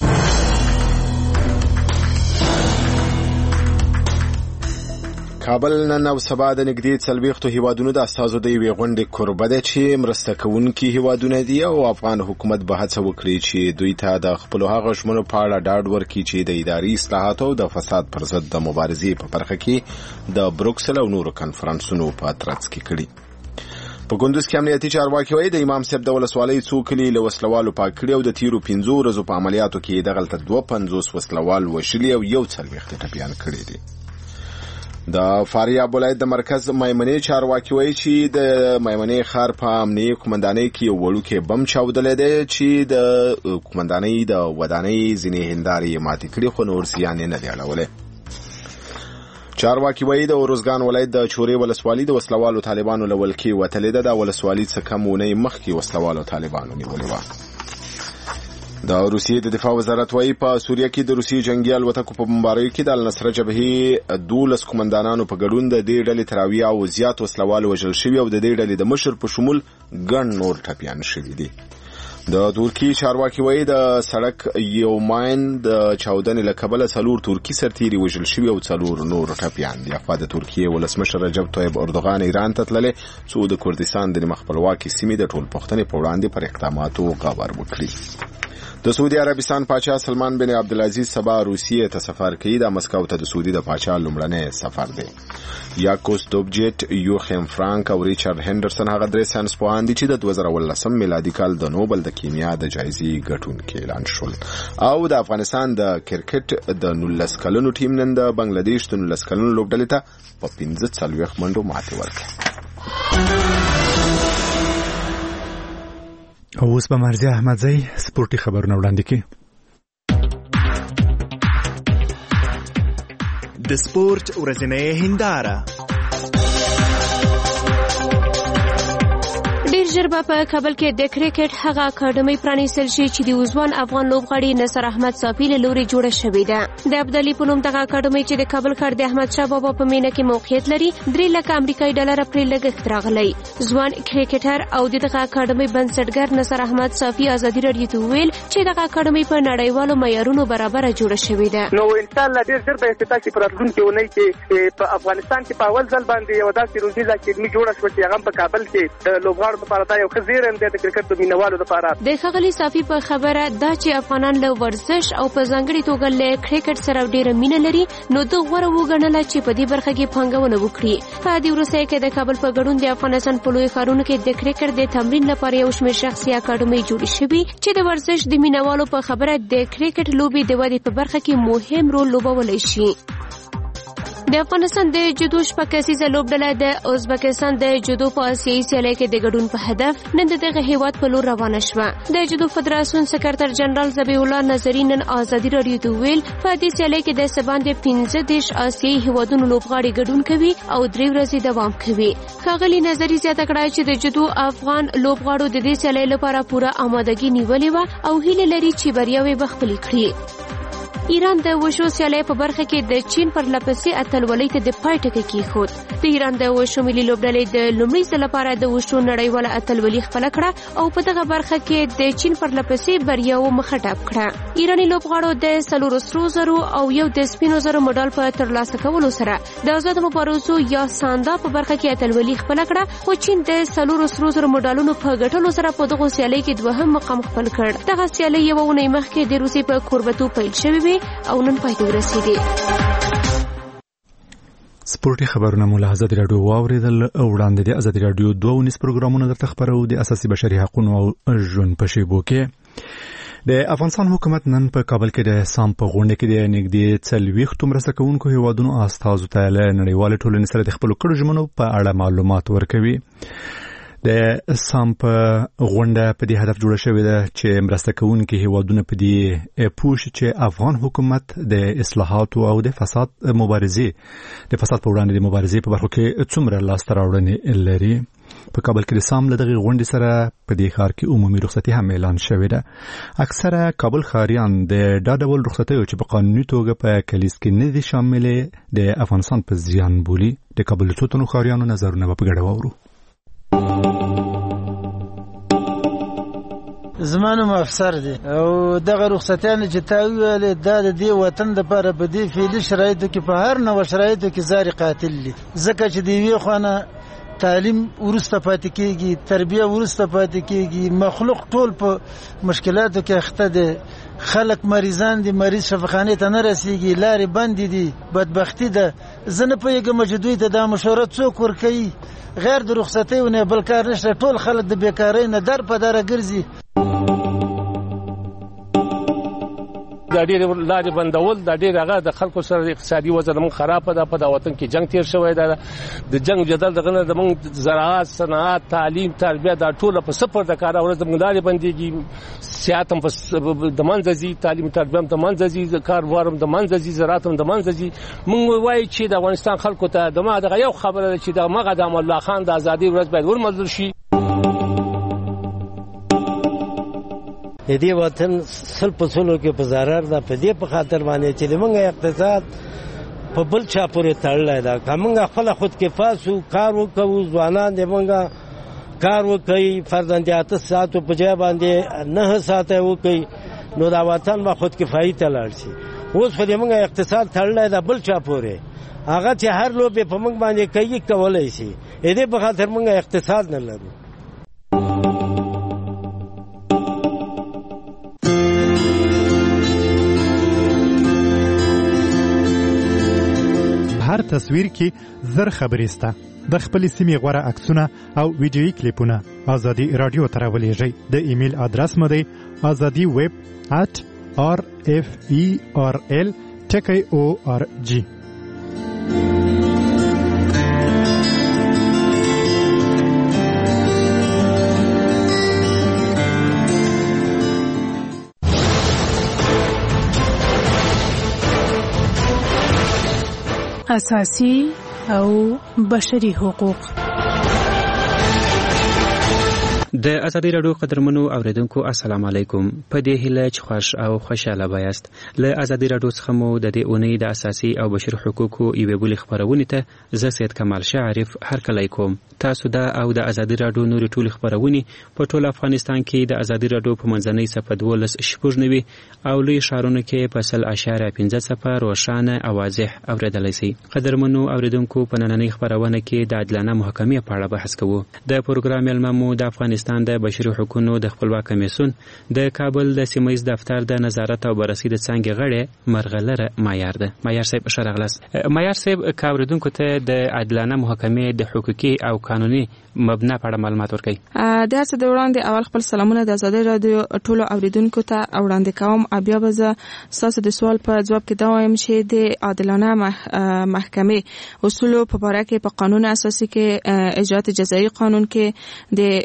کابل نن او سبا د نږدې 40 هیوادونو د استازو د یوې غونډې کوربه ده چې مرسته کوونکي هیوادونه دي او افغان حکومت به هڅه وکړي چې دوی ته د خپل هغه ژمنو په اړه ډاډ ورکړي چې د اداري اصلاحاتو او د فساد پر ضد د مبارزې په برخه کې د بروکسل او نورو کنفرانسونو په ترڅ کې کړي. په کندوز کې امنیتي چارواکي وایي د امام صاحب د ولسوالۍ څو کلي له وسلوالو پاک کړي او د تیرو 15 ورځو په عملیاتو کې دغلته 52 وسلوال وشلي او 40 ټپیان کړي دي. د فاریاب ولایت د مرکز میمنې چارواکي وایي چې د میمنې ښار په امنیتي قومندانۍ کې یو وړوکی بم چاودلی دی چې د قومندانۍ د ودانۍ ځینې هندارې ماتې کړي خو نور زیان یې نه دی اړولی. چارواکي وایي د اروزګان ولایت د چورې ولسوالي د وسلوالو طالبانو له ولکې وتلې ده. د ولسوالي څخه کم اونۍ مخکې وسلوالو طالبانو نیولې وه. د روسیې د دفاع وزارت وایي په سوریه کې د روسي جنگي الوتکو په بمباریو کې د النصره جبهې 12 قومندانانو په ګډون د دې ډلې تراویه او زیات وسلوال وژل شوي او د دې ډلې د مشر په شمول ګڼ نور ټپیان شوي دي. د ترکی چارواکي وایي د سړک یو ماین د چاودنې له کبله 4 ترکی سرتیري وژل شوي او 4 نور ټپیان دي. خو د ترکیې ولسمشر رجب طیب اردوغان ایران ته تللی څو د کردستان د نیمه خپلواکې سیمې د ټولپوښتنې په وړاندې پر اقداماتو خبر وکړي. د سعودي عربستان پاچا سلمان بن عبدالعزیز سبا روسیې ته سفر کوي. د مسکو ته د سعودي د پاچا لومړنی سفر دی. یاکوس دوبجیټ، یوخیم فرانک او ریچارډ هندرسن هغه درې ساینسپوهان دي چې د 2018 میلادي کال د نوبل د کیمیا د جایزې ګټونکي اعلان شول. او د افغانستان د کرکټ د 19 کلنو ټیم نن د بنگلاديش د 19 کلنو لوبډلې ته په 15 منډو ماتې ورکړه. او اوس به مرزي احمدزی سپورتي خبرونه وړاندې کوي. د سپورت ورځنۍ هنداره. ډیر ژر به په کابل کې د کرکټ هغه اکاډمي پرانیستل شي چې د وزوان افغان لوبغاړي نصر احمد صافي له لوري جوړه شوې ده. د عبدالي په نوم دغه اکاډمي چې د کابل ښار د احمد شاه بابا په مینه کې موقعیت لري 3 لک امریکایي ډالر پرې لګښت راغلی. ځوان کرکټر او دغه اکاډمي بنسټګر نصر احمد صافي آزادي رادیو ته ویل چې دغه اکاډمي په نړیوالو معیارونو برابر جوړه شوې ده. نو ان شاء الله ډیر ژر به افتتاح شي. پر راتلونکي اونۍ کې په افغانستان کې په اول ځل باندې یو داسې روزنیزه اکاډمي جوړه شوه چې هغه په کابل کې د لوبغاړو لپاره دا یو ښه زیری دی د کرکټ مینوالو لپاره. د ښاغلي صافي په خبره دا چې افغانان له ورزش او په ځانګړي توګه له کرکټ سره ډیره مینه لري نو د غوړه وګڼله چې په دې برخه کې پانګونه وکړي. په دې وروسته کې د کابل په ګډون د افغانستان په لوی ښارونو کې د کرکټ د تمرین لپاره یو شمېر شخصي اکاډمي جوړې شوې چې د ورزش د مینوالو په خبره د کرکټ لوبې د ودې په برخه کې مهم رول لوبولی شي. د افغانستان د جودو شپږ کسیزه لوبډله د ازبکستان د جودو په آسیایي سیالۍ کې د ګډون په هدف نن دغه هیواد په لور روانه شوه. د جودو فدراسیون سکرټر جنرال ذبیح الله نظري نن آزادي رادیو ته ویل په دې سیالۍ کې د سباندې 15 آسیایي هیوادونو لوبغاړي ګډون کوي او 3 ورځې دوام کوي. ښاغلي نظري زیاته کړه چې د جودو افغان لوبغاړو د دې سیالۍ لپاره پوره آمادګي نیولې وه او هیله لري چې بریاوې به خپلې کړي. ایران د وشو سیالۍ په برخه کې د چین پر لپسې اتلولۍ ته د پای ټکی کېښود. د ایران د وشو ملي لوبډلې د لومړي ځل لپاره د وشو نړیواله اتلولي خپله کړه او په دغه برخه کې د چین پر لپسې بریاو مخه ډپ کړه. ایراني لوبغاړو د 4 سرو زرو او یو د سپینو زرو مډال په ترلاسه کولو سره د آزاد مبارزو یا ساندا په برخه کې اتلولي خپله کړه، خو چین د 4 سرو زرو مډالونو په ګټلو سره په دغه سیالۍ کې دوهم مقام خپل کړ. دغه سیالۍ یوه اونۍ مخکې د روسیې په کوربتو پیل شوې وې او نن پای ته ورسېدې. سپورتي خبرونه مو له ازادي راډیو واوریدل. وړاندې د ازادي راډیو 2 پروګرامونه درته خبرو د اساسي بشري حقوقو او ژوند په شیبو کې. د افغانستان حکومت نن په کابل کې د سام په غونډه کې د نږدې 40 مرسته کوونکو هیوادونو استازو ته له نړیوال ټولنې سره د خپل کړو ژمنو په اړه معلومات ورکوي. د سام په غونډه په دې هدف جوړه شوې ده چې مرسته کوونکي هیوادونه په دې پوښي چې افغان حکومت د اصلاحاتو او د فساد په وړاندې د مبارزې په برخو کې څومره لاسته راوړنې لري. په کابل کې د سام له دغه غونډې سره په دې ښار کې عمومي رخصتي هم اعلان شوې ده. اکثره کابل ښاریان د ډول رخصتیو چې په قانوني توګه په کلیز کې نه دي شاملې د افغانستان په زیان بولي. د کابل څو تنو ښاریانو نظرونه په ګډه واورو. زمانو افسر دي او دغه رخصتیان چې تا ویل د دې وطن لپاره په دې فعلي شرایطو کې په هر نوع شرایطو کې زار قاتل دي، ځکه چې دی وی خونه تعلیم ورسته پاتې کیږي، تربیه ورسته پاتې کیږي، مخلوق ټول په مشکلاتو کې اخته دي، خلک مریضان دي، مریض شفاخانه ته نه رسیږي، لارې بند دي، بدبختی ده. زنه په یوه مجدوی ته د مشوره څوک ورکوي غیر د رخصتیونه بل کار نشته. ټول خلک د بیکاری نه در په دره ګرځي. د ډېر لارې بندول د ډېر هغه د خلکو سره اقتصادي وضع زموږ خرابه ده. په دا وطن کې جنگ تیر شوی ده، د جنگ جدل دغه نه زموږ زراعت، صنعت، تعلیم، تربیه دا ټول په صفر د کار ورځ زموږ لارې بندېږي. سیاست هم د منځه ځي، تعلیم تربیه هم د منځه ځي، کاروبار هم د منځه ځي، زراعت هم د منځه ځي. موږ وایو چې د افغانستان خلکو ته دغه یو خبره ده چې دغه د امان الله خان د ازادۍ ورځ باید ورمنځل شي. د دې وطن سل په سلو کې په ضرر ده، په دې په خاطر باندې چې موږ اقتصاد په بل چا پورې تړلی ده. که موږ خپله خود کفا سو، کار وکړو، ځوانان دې موږ کار وکړي، فرضاً د 8 ساعتو په ځای باندې 9 ساعته وکړي، نو دا وطن به خود کفایي ته لاړ شي. اوس خو دې موږ اقتصاد تړلی ده بل چا پورې، هغه چې هر لوبې په موږ باندې کوي کولی شي. د دې په خاطر موږ اقتصاد نه لرو. هر تصویر کې زر خبرې سته. د خپل سیمې غوړه عکسونه او ویډیويي کلیپونه ازادي رادیو ته راولېږئ. د ایمیل ادرس مو دی azadi@referl.org. اساسي او بشري حقوق. د ازادي راډیو قدرمنو اوریدونکو السلام علیکم. په دې هیله چې خوش او خوشاله بایاست. له ازادي راډیو څخه مو د دې اونۍ د اساسي او بشري حقوقو یوې بلې خبرونه ته زه سید کمال شعرف هرکلی کوم. تاسو دا او د ازادي راډیو نورې ټولې خبرونه په ټول افغانستان کې د ازادي راډیو په منځنۍ صفحه 12 او لوی ښارونو کې په 0.15 روښانه او واضح اوریدلای شئ. قدرمنو اوریدونکو په نننۍ خبرونه کې د عادلانه محکمې په اړه بحث کوو. د پروګرام ملممو د افغانستان د بشري حقوقو د خپلواک کمیسیون د کابل د سیمایي دفتر د نظارت او بررسي د څنګه غړي مرغلره معیار ده. معیار صاحب شرغلاس. معیار صاحب کاوریدونکو ته د عادلانه محکمې د حقوقي او قانوني مبنا په اړه معلومات ورکړي. د اساس د وړاندې اول خپل سلامونه د ازادي رادیو ټولو اوریدونکو ته وړاندې کوم. بیا به زه تاسو د سوال په جواب کې دا وایم چې د عادلانه محکمې اصول په اړه کې په قانون اساسي کې اجرات جزایي قانون کې د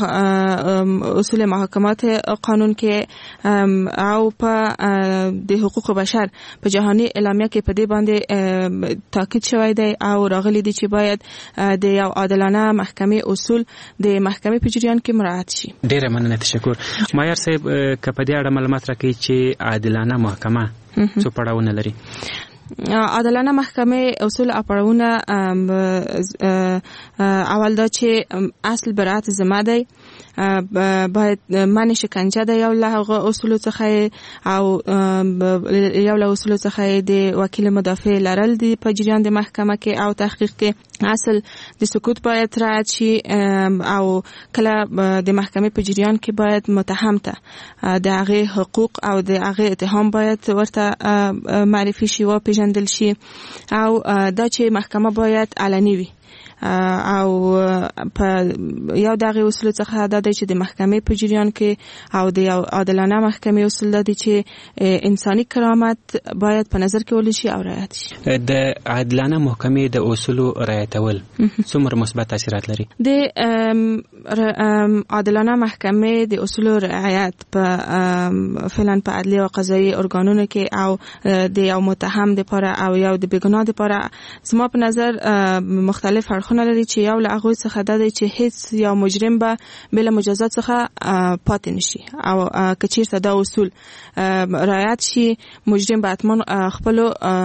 اصول محاکمات قانون کې او په د حقوق بشر په جهاني اعلامیه کې په دې باندې تاکید شوی دی او راغلي دي چې باید د یو عادلانه محکمې اصول د محکمې په جریان کې مراعات شي. ډیره مننه، تشکر. مایار صاحب که په دې اړه معلومات راکړئ چې عادلانه محکمه څه پړاوونه لري؟ عادلانه محکمه اصول او پړاوونه اول دا چې اصل برات ذمه دی، باید منع شکنجه د یو له اصول څخه او یو له اصول څخه د وکیل مدافع لرل دی په جریان د محکمه کې او تحقیق کې. اصل د سکوت باید رعایت شي او کله د محکمې په جریان کې باید متهم ته د هغه حقوق او د هغه اتهام باید ورته معرفي شي و پیژندل شي او دا چې محکمه باید علني وي او په یو دغه اصول څخه دا دی چې د محکمې په جریان کې او د یو عادلانه محکمې اصول دا دي چې انساني کرامت باید په نظر کې ولې شي او رعایت شي. د عادلانه محکمې د اصولو رعایتول څومره مثبت تاثیرات لري؟ د عادلانه محکمې د اصولو رعایت په فعلا په عدلیه او قضایي ارګانونو کې او د یو متهم لپاره او یو د بیګناه لپاره زما په نظر مختلف خونه لري چې یو له هغه څخه د دې چې هیڅ یو مجرم به بل مجازات څخه پاتې نشي او کچیرته دا اصول رعایت شي مجرم به اتمن خپل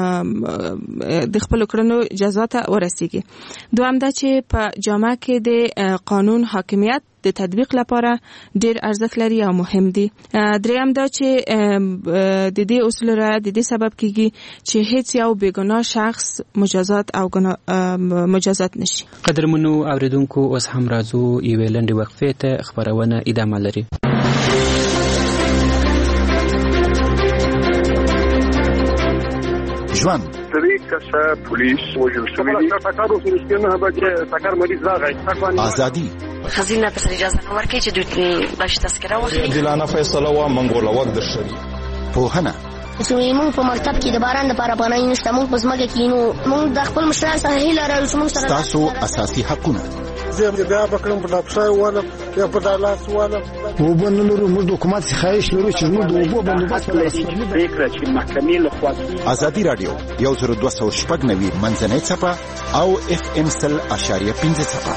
د خپل کړنو جزا ته ورسیږي. دویم دا چې په جامعه کې د قانون حاکمیت د تطبیق لپاره ډیر ارزښت لري او مهم دي. دریم دا چې د دې اصول رعایت د دې سبب کیږي چې هیڅ یو بیګناه شخص مجازات او مجازات نشي. قدرمنو اوریدونکو اوس هم راځو یوې لنډې وقفې ته، خبرونه ادامه لري. ژوند پولیس وژل شوی دي. ازادي خزینه ته اجازه نه ورکړي چې دوی باش تذکره واخلي. عادلانه فیصله و منګول وخت درشي. پوهنه موږ په مکتب کې د باران لپاره پناه نشته، موږ په ځمکه کې نو موږ د خپل مشرانو سره هیله لرو چې موږ سره تاسو اساسي حقونه زه بیا بکرم په لابشای واله یا په دالاس واله وبنلرو موږ د حکومت څخه لرو چې موږ د وبو بندوبست فکر چې محکمې له خوا ازادي رادیو 10290 منځنۍ صفه او FM 100.5 صفه.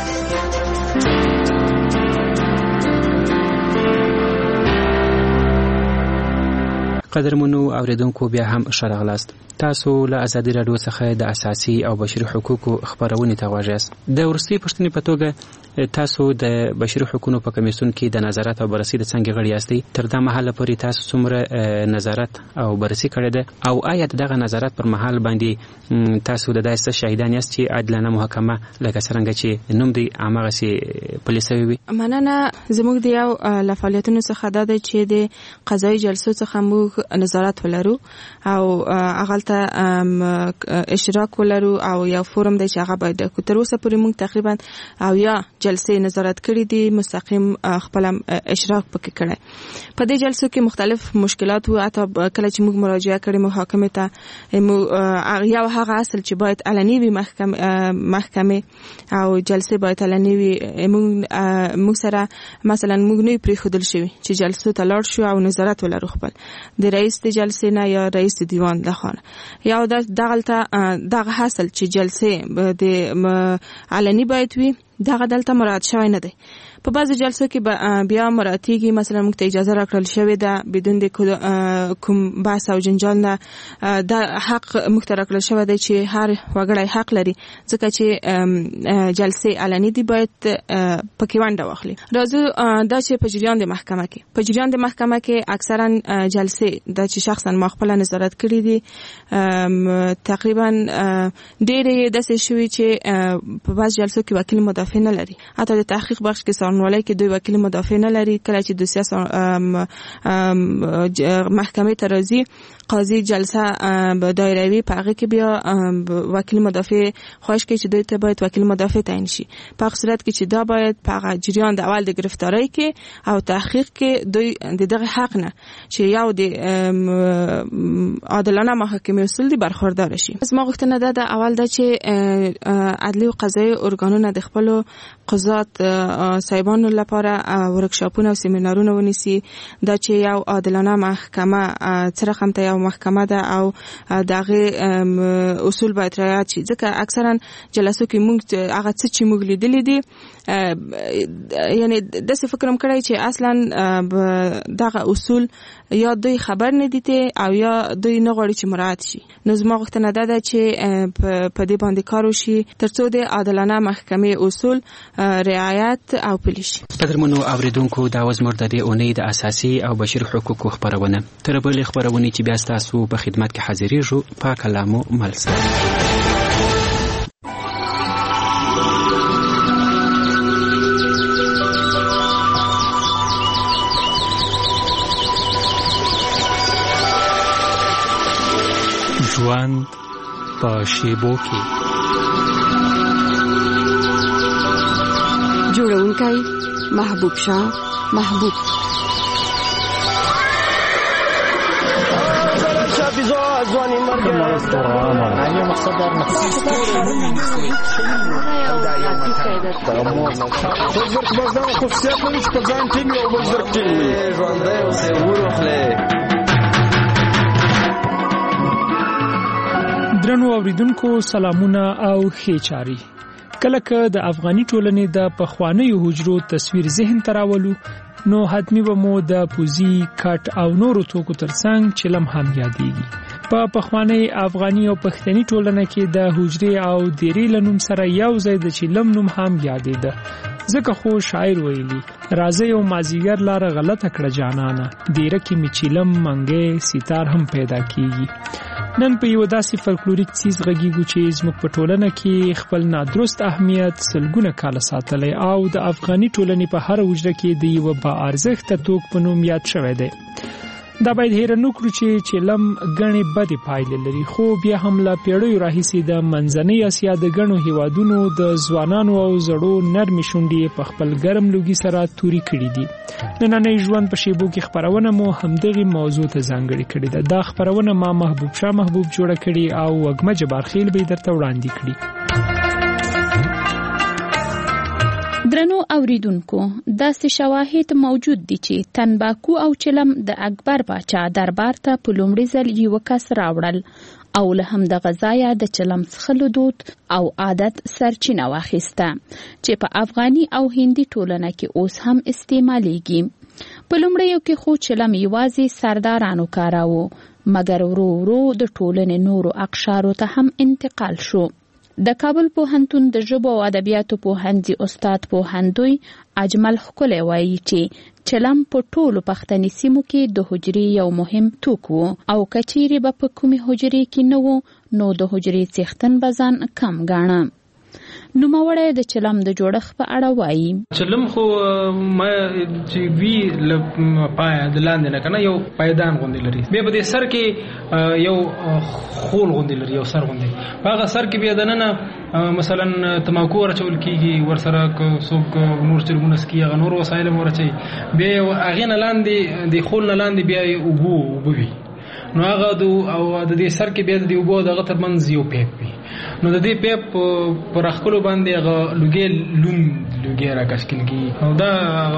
قدرمنو اوریدونکو بیا هم ښه راغلاست. تاسو له ازادي رادیو څخه د اساسي او بشري حقوقو خبرونه ته غواړئ. د ورستي پښتنې په توګه تاسو د بشري حقوقو په کمیسیون کې د نظارت او بررسي د څنګه غړي یاستئ؟ تر دا مهاله پورې تاسو څومره نظارت او بررسي کړې ده او آیا دغه نظارت پر مهال باندې تاسو د داسې شاهدان یاست چې عادلانه محکمه لکه څنګه چې نوم دی هغه سي پولیس وي؟ مننه. زموږ د یو لفعالیتونو څخه دا دی چې د قضایي جلسو څخه موږ نظارت ولرو او هغه ته اشتراک ولرو او یو فورم دی چې هغه باید تر اوسه پورې موږ تقریبا او یا جلسې نظارت کړې دي، مستقیم خپل اشتراک پکې کړی. په دې جلسو کې مختلف مشکلات وو، حتی کله چې موږ مراجعه کړې محاکمه ته یو هغه اصل چې باید علني وي محکمه او جلسې باید علني وي. موږ سره مثلا موږ نه پریښودل شوی چې جلسو ته لاړ شو او نظارت ولرو خپل د رئیس د جلسې نه یا رئیس دیوان لخوا یا دغه حاصل چې جلسې د علني باید وي دغه دلته مراعات شوی نه دی. په بعض جلسو کې بیا مراتیږي، مثلا موږ ته اجازه راکړل شوې ده بدون د کوم بحث او جنجال نه دا حق موږ ته راکړل شوی دی چې هر وګړی حق لري ځکه چې جلسې علني دي باید پکې ونډه واخلي. راځو دا چې په جریان د محکمه کې اکثرا جلسې دا چې شخصا ما خپل نظارت کړی دي تقریبا ډېرې داسې شوي چې په بعض جلسو کې وکیل مدافع نه لري، حتی د تحقیق بخش کې څارنوالۍ کې دوی وکیل مدافع نه لري. کله چې دوسیه محکمې ته راځي قاضي جلسه دایروي په هغه کې بیا وکیل مدافع خواهش کوي چې دوی ته باید وکیل مدافع تعیین شي. په هغه صورت کې چې دا باید په جریان د اول د گرفتاری کې او تحقیق کې دوی دغه حق نه چې یو د عادلانه محاکمې اصول دي برخوردار شي. زما غوښتنه ده د اول دا چې عدلي او قضایي ارګانونه د خپل قضات طالبانو لپاره ورکشاپونه او سیمینارونه ونیسي دا چې یو عادلانه محکمه څرخم ته یو محکمه ده او دغه اصول باید رعایت شي ځکه اکثرا جلسو کې موږ هغه څه چې موږ لیدلې دي یعنی د څه فکرم کړی چې اصلا دغه اصول یا دوی خبر نه دي او یا دوی نه غواړي چې مراعات شي نو زما غوښتنه ده چې په دې باندې کار وشي ترڅو د عادلانه محکمې اصول رعایت او پلي شي. قدرمنو اوریدونکو دا وزمر د دې اونۍ د اساسي او بشري حقوقو خبرونه تر بلې خبرونه چې بیا تاسو په خدمت کې حاضرېږو په کلامو ملسه. ژوند په شیبو کې جوړونکی محبوب شاه محبوب ځواني مرګ نه مقصد در درنو اوریدونکو سلامونه او ښې چاري. کله که د افغاني ټولنې د پخوانیو حجرو تصویر ذهن ته راولو نو حتمی به مو د پوزي کټ او نورو توکو ترڅنګ چلم هم یادېږي. په پخواني افغاني او پښتني ټولنه کې د حجرې او دیرې له نوم سره یو ځای د چلم نوم هم یادېده ځکه خو شاعر ویلي راځي او مازیګر لاره غلطه کړه جانانه دیره کې می چلم منګې ستار هم پیدا کیږي. نن په یو داسې فلکلوریک چیز غږیږو چې زموږ په ټولنه کې خپل نادرست اهمیت سلګونه کاله ساتلی او د افغاني ټولنې په هر حجره کې د یو با ارزښت توک په نوم یاد شوی دی. دا باید هیر نه کړو چې چلم غنې بدې پایلې لري خو بیا هم لا پیړیو راهیسې د منځنۍ اسیا د غنو هیوادونو د ځوانانو او زړو نرمې شونډې په خپل ګرم لوګي سره توري کړي دي. نننۍ ژوند په شیبو کې خبرونه مو همدغه موضوع ته ځانګړې کړې ده. دا خبرونه ما محبوب شاه محبوب جوړه کړي او وګمه جبارخیل به درته وړاندې کړي. درنو اوریدونکو داسې شواهد موجود دي چې تنباکو او چلم د اکبر باچا دربار ته په لومړي ځل یو کس راوړل او له همدغه ځایه د چلم څښلو دود او عادت سرچینه واخیسته چې په افغاني او هندي ټولنه کې اوس هم استعمالیږي. په لومړیو کې خو چلم یوازې سردارانو کاراوه مګر ورو ورو د ټولنې نورو اقشارو ته هم انتقال شو. د کابل پوهنتون د ژبو او ادبیاتو پوهنځي استاد پوهندوی اجمل ښکلی وایي چې چلم په ټولو پښتني سیمو کې د حجرې یو مهم توک و او که چیرې به په کومې حجرې کې نه و نو د حجرې څښتن به ځان کم ګاڼه. نوموړی د چلم د جوړښت په اړه وایي. چلم خو ما چې وی ل پای د لاندې نه کنه یو پایدان غوندي لري بیا په دې سر کې یو خول غوندي لري یو سر غوندي هغه سر کې بیا د نن مثلا تماکو ورچول کیږي ور سره څوک نور چرګونه سکي هغه نور وسایل ورچي بیا هغه نه لاندې د خول نه لاندې بیا وبوي نو هغه او د دې سر کې بیا د دې وبو دغه ترمنځ یو پیپ وي نو د دې پیپ پر خپل باندې هغه لوګي راکښکل کی او دا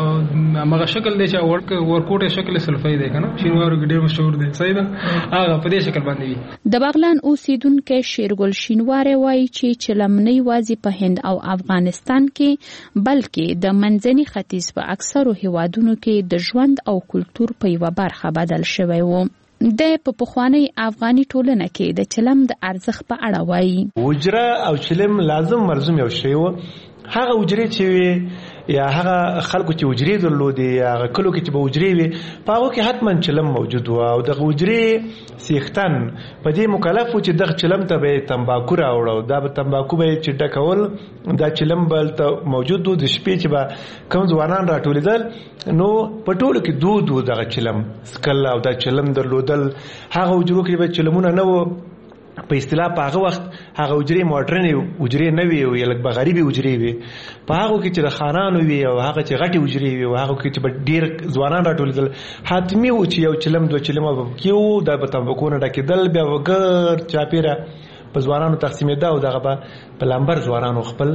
هغه شکل دی چې ورکوټه شکل سلفي دی کنه شینوار ډېر مشهور دی صحیح ده هغه په دې شکل باندې وي. د بغلان اوسیدونکو شیرګل شینوار وایي چې چلم نه یوازې په هند او افغانستان کې بلکې د منځني ختیځ په اکثرو هیوادونو کې د ژوند او کلتور په یوه برخه بدل شوی و. د په پخوانی افغاني ټولنه کې د چلم د ارزښت په اړه وایي. حجره او چلم لازم مرزوم یو شی و هغه حجرې چې یا هغه خلکو چې حجرې درلودي یا هغه کلو کې چې به حجرې وي په هغه کې حتما چلم موجود و او د حجرې سیختن په دې مکلف و چې دغه چلم ته به تنباکو راوړو دا به تنباکو به چې ډکول دا چلم بل ته موجود و د شپې چې به کوم ځوانان راټولېدل نو په ټولو کې دود و دغه چلم سکل او دا چلم درلودل هغه حجرو کې به چلمونه نه و په اصطلاح په هغه وخت هغه حجرې ماډرن حجرې نه وي او یلک بغریبي حجرې وي په هغه کې چې د خانانو وي او هغه چې غټي حجرې وي او هغه کې چې ډېر ځوانان راټولېدل حتمي و چې یو چلم دوه چلمه کېو دا به تنباکو نه ډکېدل بیا وګر چاپېره په ځوانانو تقسیمېده او دغه به په لمبر ځوانانو خپل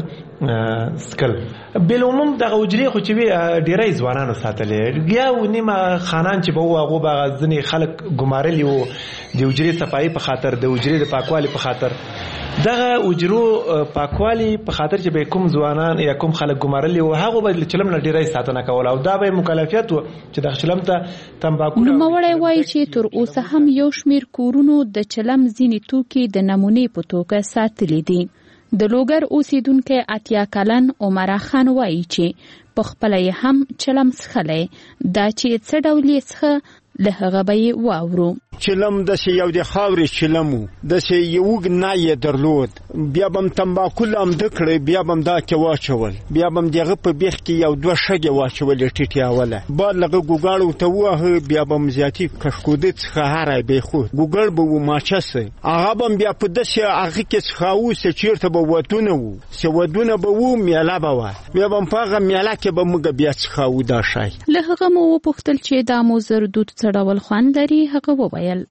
سکل. بالعموم دغه حجرې خو چې وي ډېری ځوانانو ساتلې، بیا نیمه خانان چې به وو هغو به ځینې خلک ګمارلي وو د حجرې صفایي په خاطر، د حجرې د پاکوالي په خاطر. دغه حجرو پاکوالي په خاطر چې به کوم ځوانان یا کوم خلک ګمارلي وو هغو به د چلم نه ډېری ساتنه کوله او دا به مکلفیت و چې د چلم ته تمباکو. نوموړی وایي چې تر اوسه هم یو شمېر کورونو د چلم ځینې توکي د نمونې په توګه ساتلي دي. د لوګر اوسیدونکی 80 کلن عمره خان وایي چې په خپله یې هم چلم څښلی، دا چې څه ډول یې څښه له هغه به یې واورو. چلم داسې یو د خاورې چلم و، داسې یو نه یې درلود، بیا به م تمباکو لامده کړی، بیا به م دا کې واچول، بیا به م د هغه په بیخ کې یو 2 شګې واچولې ټیټیاوله، بعد لغه ګوګاړو ته ووهه، بیا به م زیاتي کشکوده څخه هری بیخود ګوګړ به و ماچسه، هغه به م بیا په داسې هغه کې څښاوو چې چېرته به ودونه وو، چې ودونه به وو میله به وه، بیا به م په هغه میله کې به موږ بیا څښاوو دا شی. له هغه مو وپوښتل چې دا موزر دود څه ډول خوند لري. هغه وویل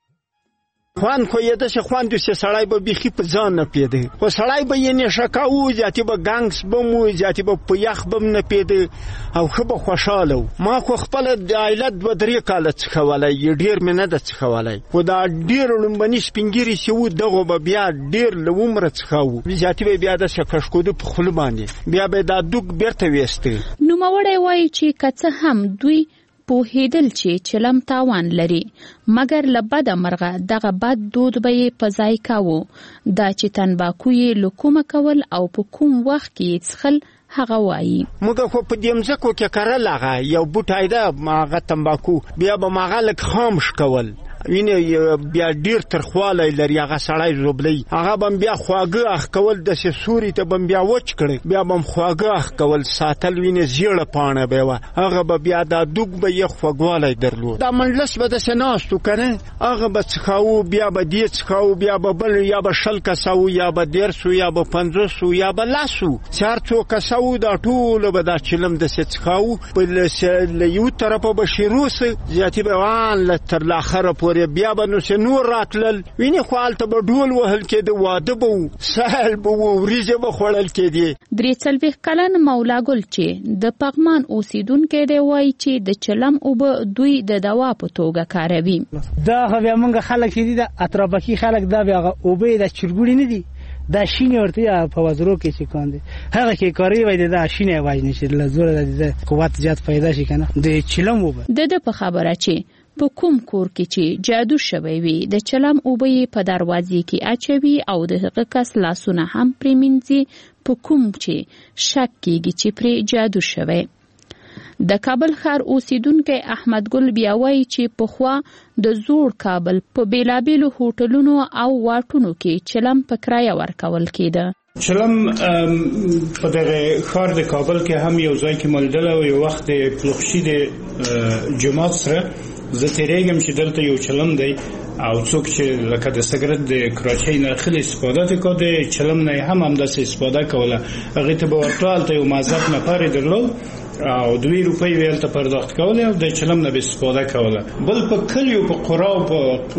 خوان خو یې داسې خوند و چې سړی به بیخي په ځان نه پیده، خو سړی به یې نشه کاوه، زیاتې به ګنګس به م و، زیاتې به په یخ به م نه پیده او ښه به خوشحاله و. ما خو خپله د عایله 2-3 کاله څښولی، ډېر مې نه ده څښولی، خو دا ډېر لومبني سپینګیري چې وو دغو به بیا ډېر له عمره څښاوو، زیاتې به بیا داسې کشکوده په خوله باندې، بیا به دا دوک بیرته ویسته. نوموړی وایي چې که څه هم دوی پوهېدل چې چلم تاوان لري، مګر له بده مرغه دغه بد دود به یې په ځای کاوه، دا چې تنباکو یې له کومه کول او په کوم وخت کې یې څښل. هغه وایي موږ خو په دې مځکو کې کرل، هغه یو بوټی ده هغه تنباکو، بیا به م هغه لږ خامش کول، وینې بیا ډېر ترخوالی لري هغه سړی زوبلی، هغه به م بیا خواږه اخ کول، داسې سوري ته به م بیا وچ کړی، بیا به م خواږه اخ کول ساتل، وینې زیړه پاڼه به یې وه، هغه به بیا دا دوک به یې خوږوالی درلود. دا منډلس به داسې ناست و که نه، هغه به څښاوو، بیا به دې څښاوو، بیا به بل یا به 20 کسه و، یا به 13 یا به 50 و، یا به 10 و، چې هر څو کسه و دا ټوله به دا چلم داسې څښاوو. له یو طرفه به شروع سه، زیاتې به وان تر لاخره بیا به نو چې نور راتلل، وینې خو هلته به ډول وهل کېده، واده به و، سهل به و، وریځې به خوړل کېدې. 43 کلن مولا ګل چې د پغمان اوسیدونکی دی وایي چې د چلم اوبه دوی د دوا په توګه کاروي. دا خو بیا موږ خلک چې دي د اطرافکي خلک دا بیا اوبه د چرګوړي نه دي، دا شینې ورته په وزرو کې چې کاندي هغه کې کاری وای دا شینې واجنې چې له زور د قوت زیات پیدا شي کنه د چلم اوبه. د په خبره چې په کوم کور کې چې جادو شوی وي د چلم اوبه په دروازې کې اچوي او د هغه کس لاسونه هم پریمنځي په کوم چې شک کېږي چې پرې جادو شوی. د کابل ښار اوسیدونکی احمد ګل بیا وایي چې پخوا د زوړ کابل په بیلابیلو هوټلونو او واټونو کې چلم په کرایه ورکول کېده. چلم په دغه ښار د کابل کې هم یو ځای کې ملډل او یو وخت د پلوخشي د جماعت سره زه تیریږم چې دلته یو چلم دی او څوک چې لکه د سګرټ د کراچۍ نه خلی استفاده کوي د چلم نه هم همداسې استفاده کوله. هغې ته به ورته هلته یو مازد نفر درلود او 2 روپۍ ویل ته پرداخت کوله او د چلم نه به استفاده کوله. بل په کلیو په قراو په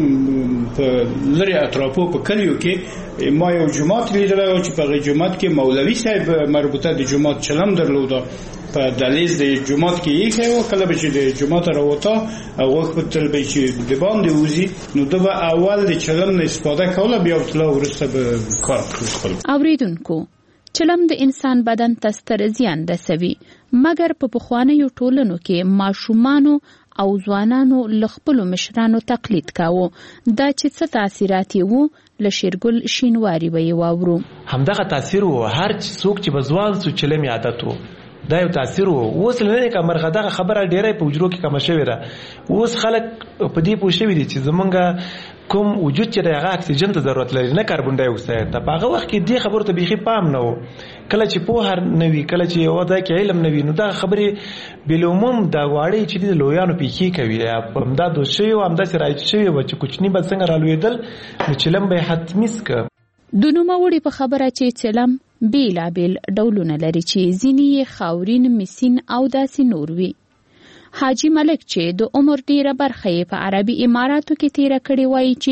لرې اطرافو په کلیو کې ما یو جماعت لیدلی و چې په هغې جماعت کې مولوي صاحب مربوطه د جماعت چلم درلوده په دهلیز د جماعت کې یې کوي. کله به چې د جماعت راوته او وخت به تل به چې د باندې وځي نو ده به اول د چلم نه استفاده کوله بیا ورته وروسته به کار کوي. اوریدونکو چلم د انسان بدن ته ستر زیان رسوي، مګر په پخوانیو ټولنو کې ماشومانو او ځوانانو له خپلو مشرانو تقلید کاوه. دا چې څه تاثیرات یې وو له شیرګل شینواري به یې واورو. همدغه تاثیر و، هر څوک چې به ځوان سو چلم عادت و، دا یو تاثیر و. اوس لنه که مرغه دغه خبره ډیره په وجرو کې کم شوې ده. اوس خلک په دې پوه شوي دي چې زمونږ کوم وجود چې دغه اکسیجن ته ضرورت لري نه کاربن ډای اکساید ته، په هغه وخت کې دې خبرو ته بیخي پام نه و. کله چې پوهه نه وي، کله چې یو ځای کې علم نه وي، نو دا خبرې بالعموم د واړې چې د لویانو پیخي کوي همدا دوه شوي او همداسې رایج شوي و چې کوچني به څنګه رالوېدل نو چلم به حتمي څکه. د نوموړي په خبره چې چلم بیلابیل ډولونه لري چې ځینې یې خاورین، مسین او داسې نور وي. حاجی ملک چې د عمر ډیره برخه یې په عربي اماراتو کې تیره کړې وایي چې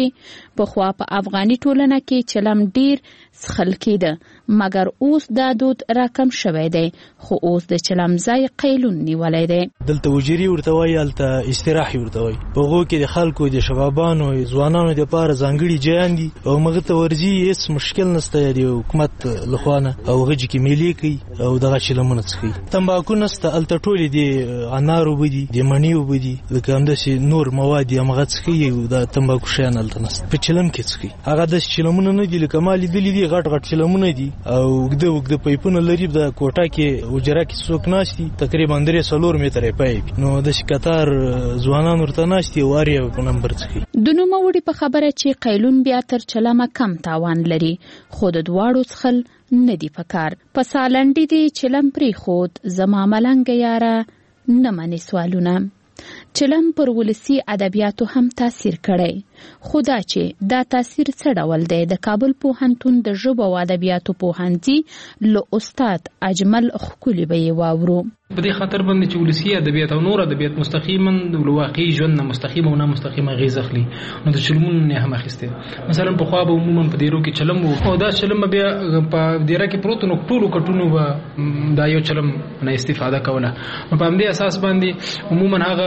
پخوا په افغاني ټولنه کې چلم ډیر څښل کېده مګر اوس دا دود راکم شوی دی خو اوس د چلم ځای قیلون نیولی دی. دلته وجري ورته وایي هلته استراحي ورته وایي. په هغو کې د خلکو د شبابانو ځوانانو دپاره ځانګړي جیان دي او هغه ته ورځي هېڅ مشکل نشته د حکومت لخوا نه او هغه کې میلې کوي او دغه چلمونه څښي. تمباکو نشته هلته ټولې د انار اوبه دي د مڼې اوبه دي لکه همداسې نور مواد دي همغه څښي او د تمباکو شیان هلته نشته. په چلم کې څښي هغه داسې چلمونه نه دي لکه ما لیدلي دي غټ غټ چلمونه دي او اوږده پایپونه لري. د کوټه کې حجره کې څوک ناست دي تقریبا 3-4 متره پایپ نو داسې کتار ځوانان ورته ناست دي او هر یو په نمبر څښي. د نوموړي په خبره چې قیلون بیا تر چلمه کم تاوان لري خو د دواړو څښل نه دی پکار. په سالنډي دی چلم پرېښود زما ملنګه یاره نه منې سوالونه. چلم پر ولسی ادبیاتو هم تاثیر کړی خو دا چې دا تاثیر څه ډول دی د کابل پوهنتون د ژبو او ادبیاتو پوهنځي له استاد اجمل ښکلي به یې واورو. په دې خاطر باندې چې ولسی ادبیات او نور ادبیات مستقیما د واقعي ژوند نه مستقیم او نه مستقیم غیز اخلي نو د چلمونو نه هم اخیسته. مثلا په خوا به عموما په دیرو کې چلم او دا چلم بیا په دیره کې پروت نو ټولو کټونو به دا یو چلم نه استفاده کوله. په همدې اساس باندې عموما هغه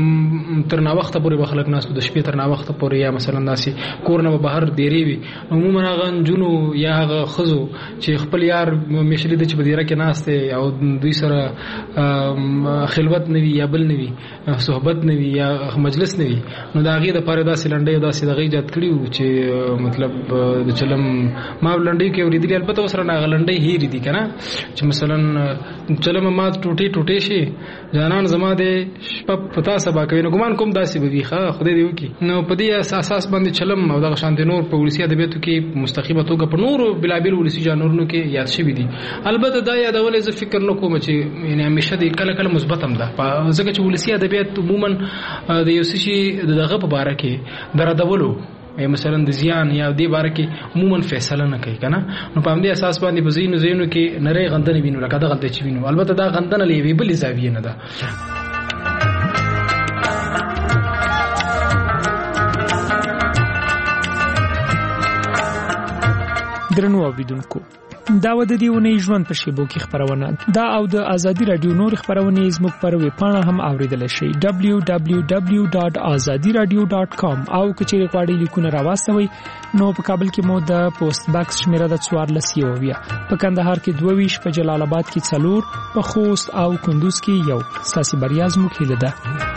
تر نا وخت پورې به خلک ناس د شپې تر نا وخت پورې یا مثلا داسې کور نه بهر دیری وي عموما هغه جنو یا هغه خزو چې خپل یار مشري د چې په دیره کې ناشته او دوی سره خلوت نوي یا بل نوي صحبت نوي یا مجلس نوي نو دا غي د پاره داسې لنډي داسې دغه ایجاد کړیو چې مطلب د چلم ما لنډي کې ورېدل البته وسره نه لنډي هېری دي کنه چې مثلا چلم ما ټوټي شي ځانان زما د شپ پتا سبا کوي نو ګمان کوم داسې به ښه خدای دی وکي نو په دې اساس باندې چلم او دغه شانت نور په ولسی ادبیاتو کې مستقیمه توګه په نور بلابل ولسی جانورونو کې یاد شوی دي. البته دا یادول زه فکر نه کوم چې یعنی همیشه د کله مثبت هم ده ځکه چې ولسی ادبیات عموما د یو شي دغه په باره کې درادولو مثلا د زیان یا د باره کې عموما فیصله نه کوي کنه نو په همدې اساس باندې په زینو کې نری غندنه وینو لکه دا غلطه چي وینو. البته دا غندنه لوي بل زاویه نه ده. درنو اوریدونکو دا و د دیونې ژوند په شیبو کې خبرونه دا او د ازادي رادیو نور خبرونه زموږ پر ویب پاڼه هم اوریدل شي www.azadiradio.com او کچېری غواړئ لیکونه راوستوي نو په کابل کې مو د پوسټ باکس شمیره د 14 په کندهار کې 22 په جلال آباد کې 4 په خوست او کندوز کې 1 ساسي بریا زموږ هیله ده.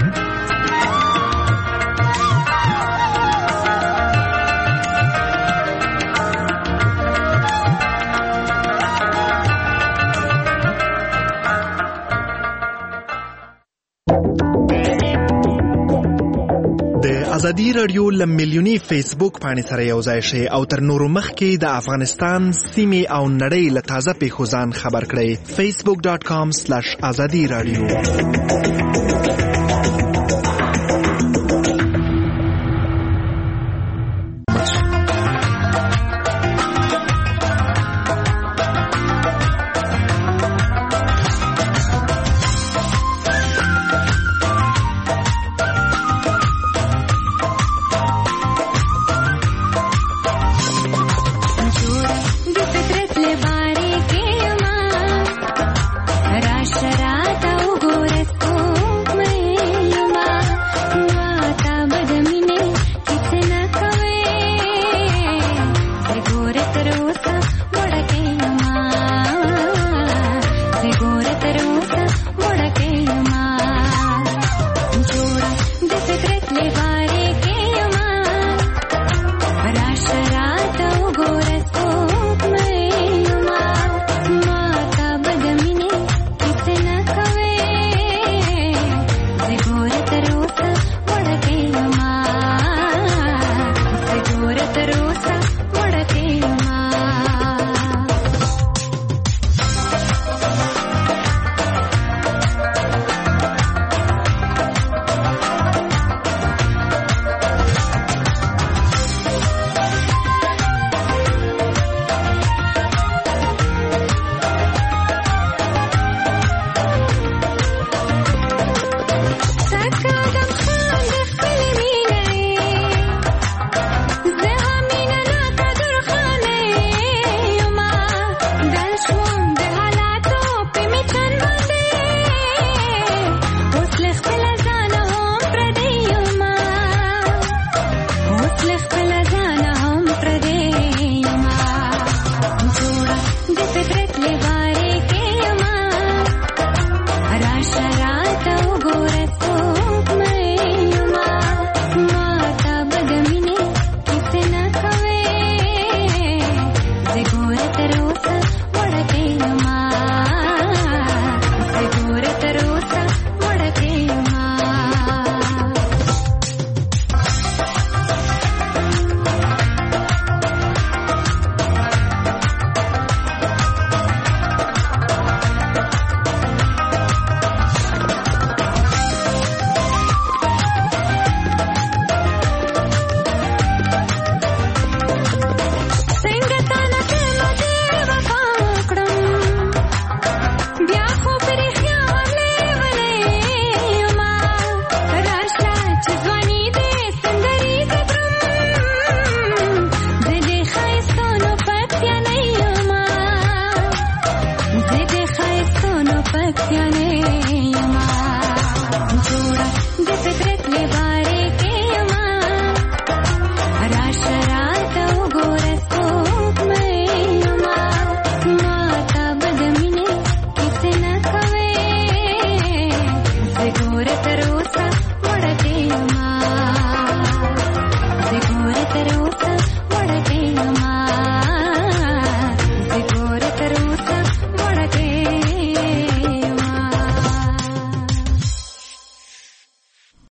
ازادي رادیو لمیلیونی فیسبوک باندې سره یو ځای شي او تر نورو مخکې د افغانستان سیمې او نړۍ له تازه پیښو ځان خبر کړئ. facebook.com/azadi radio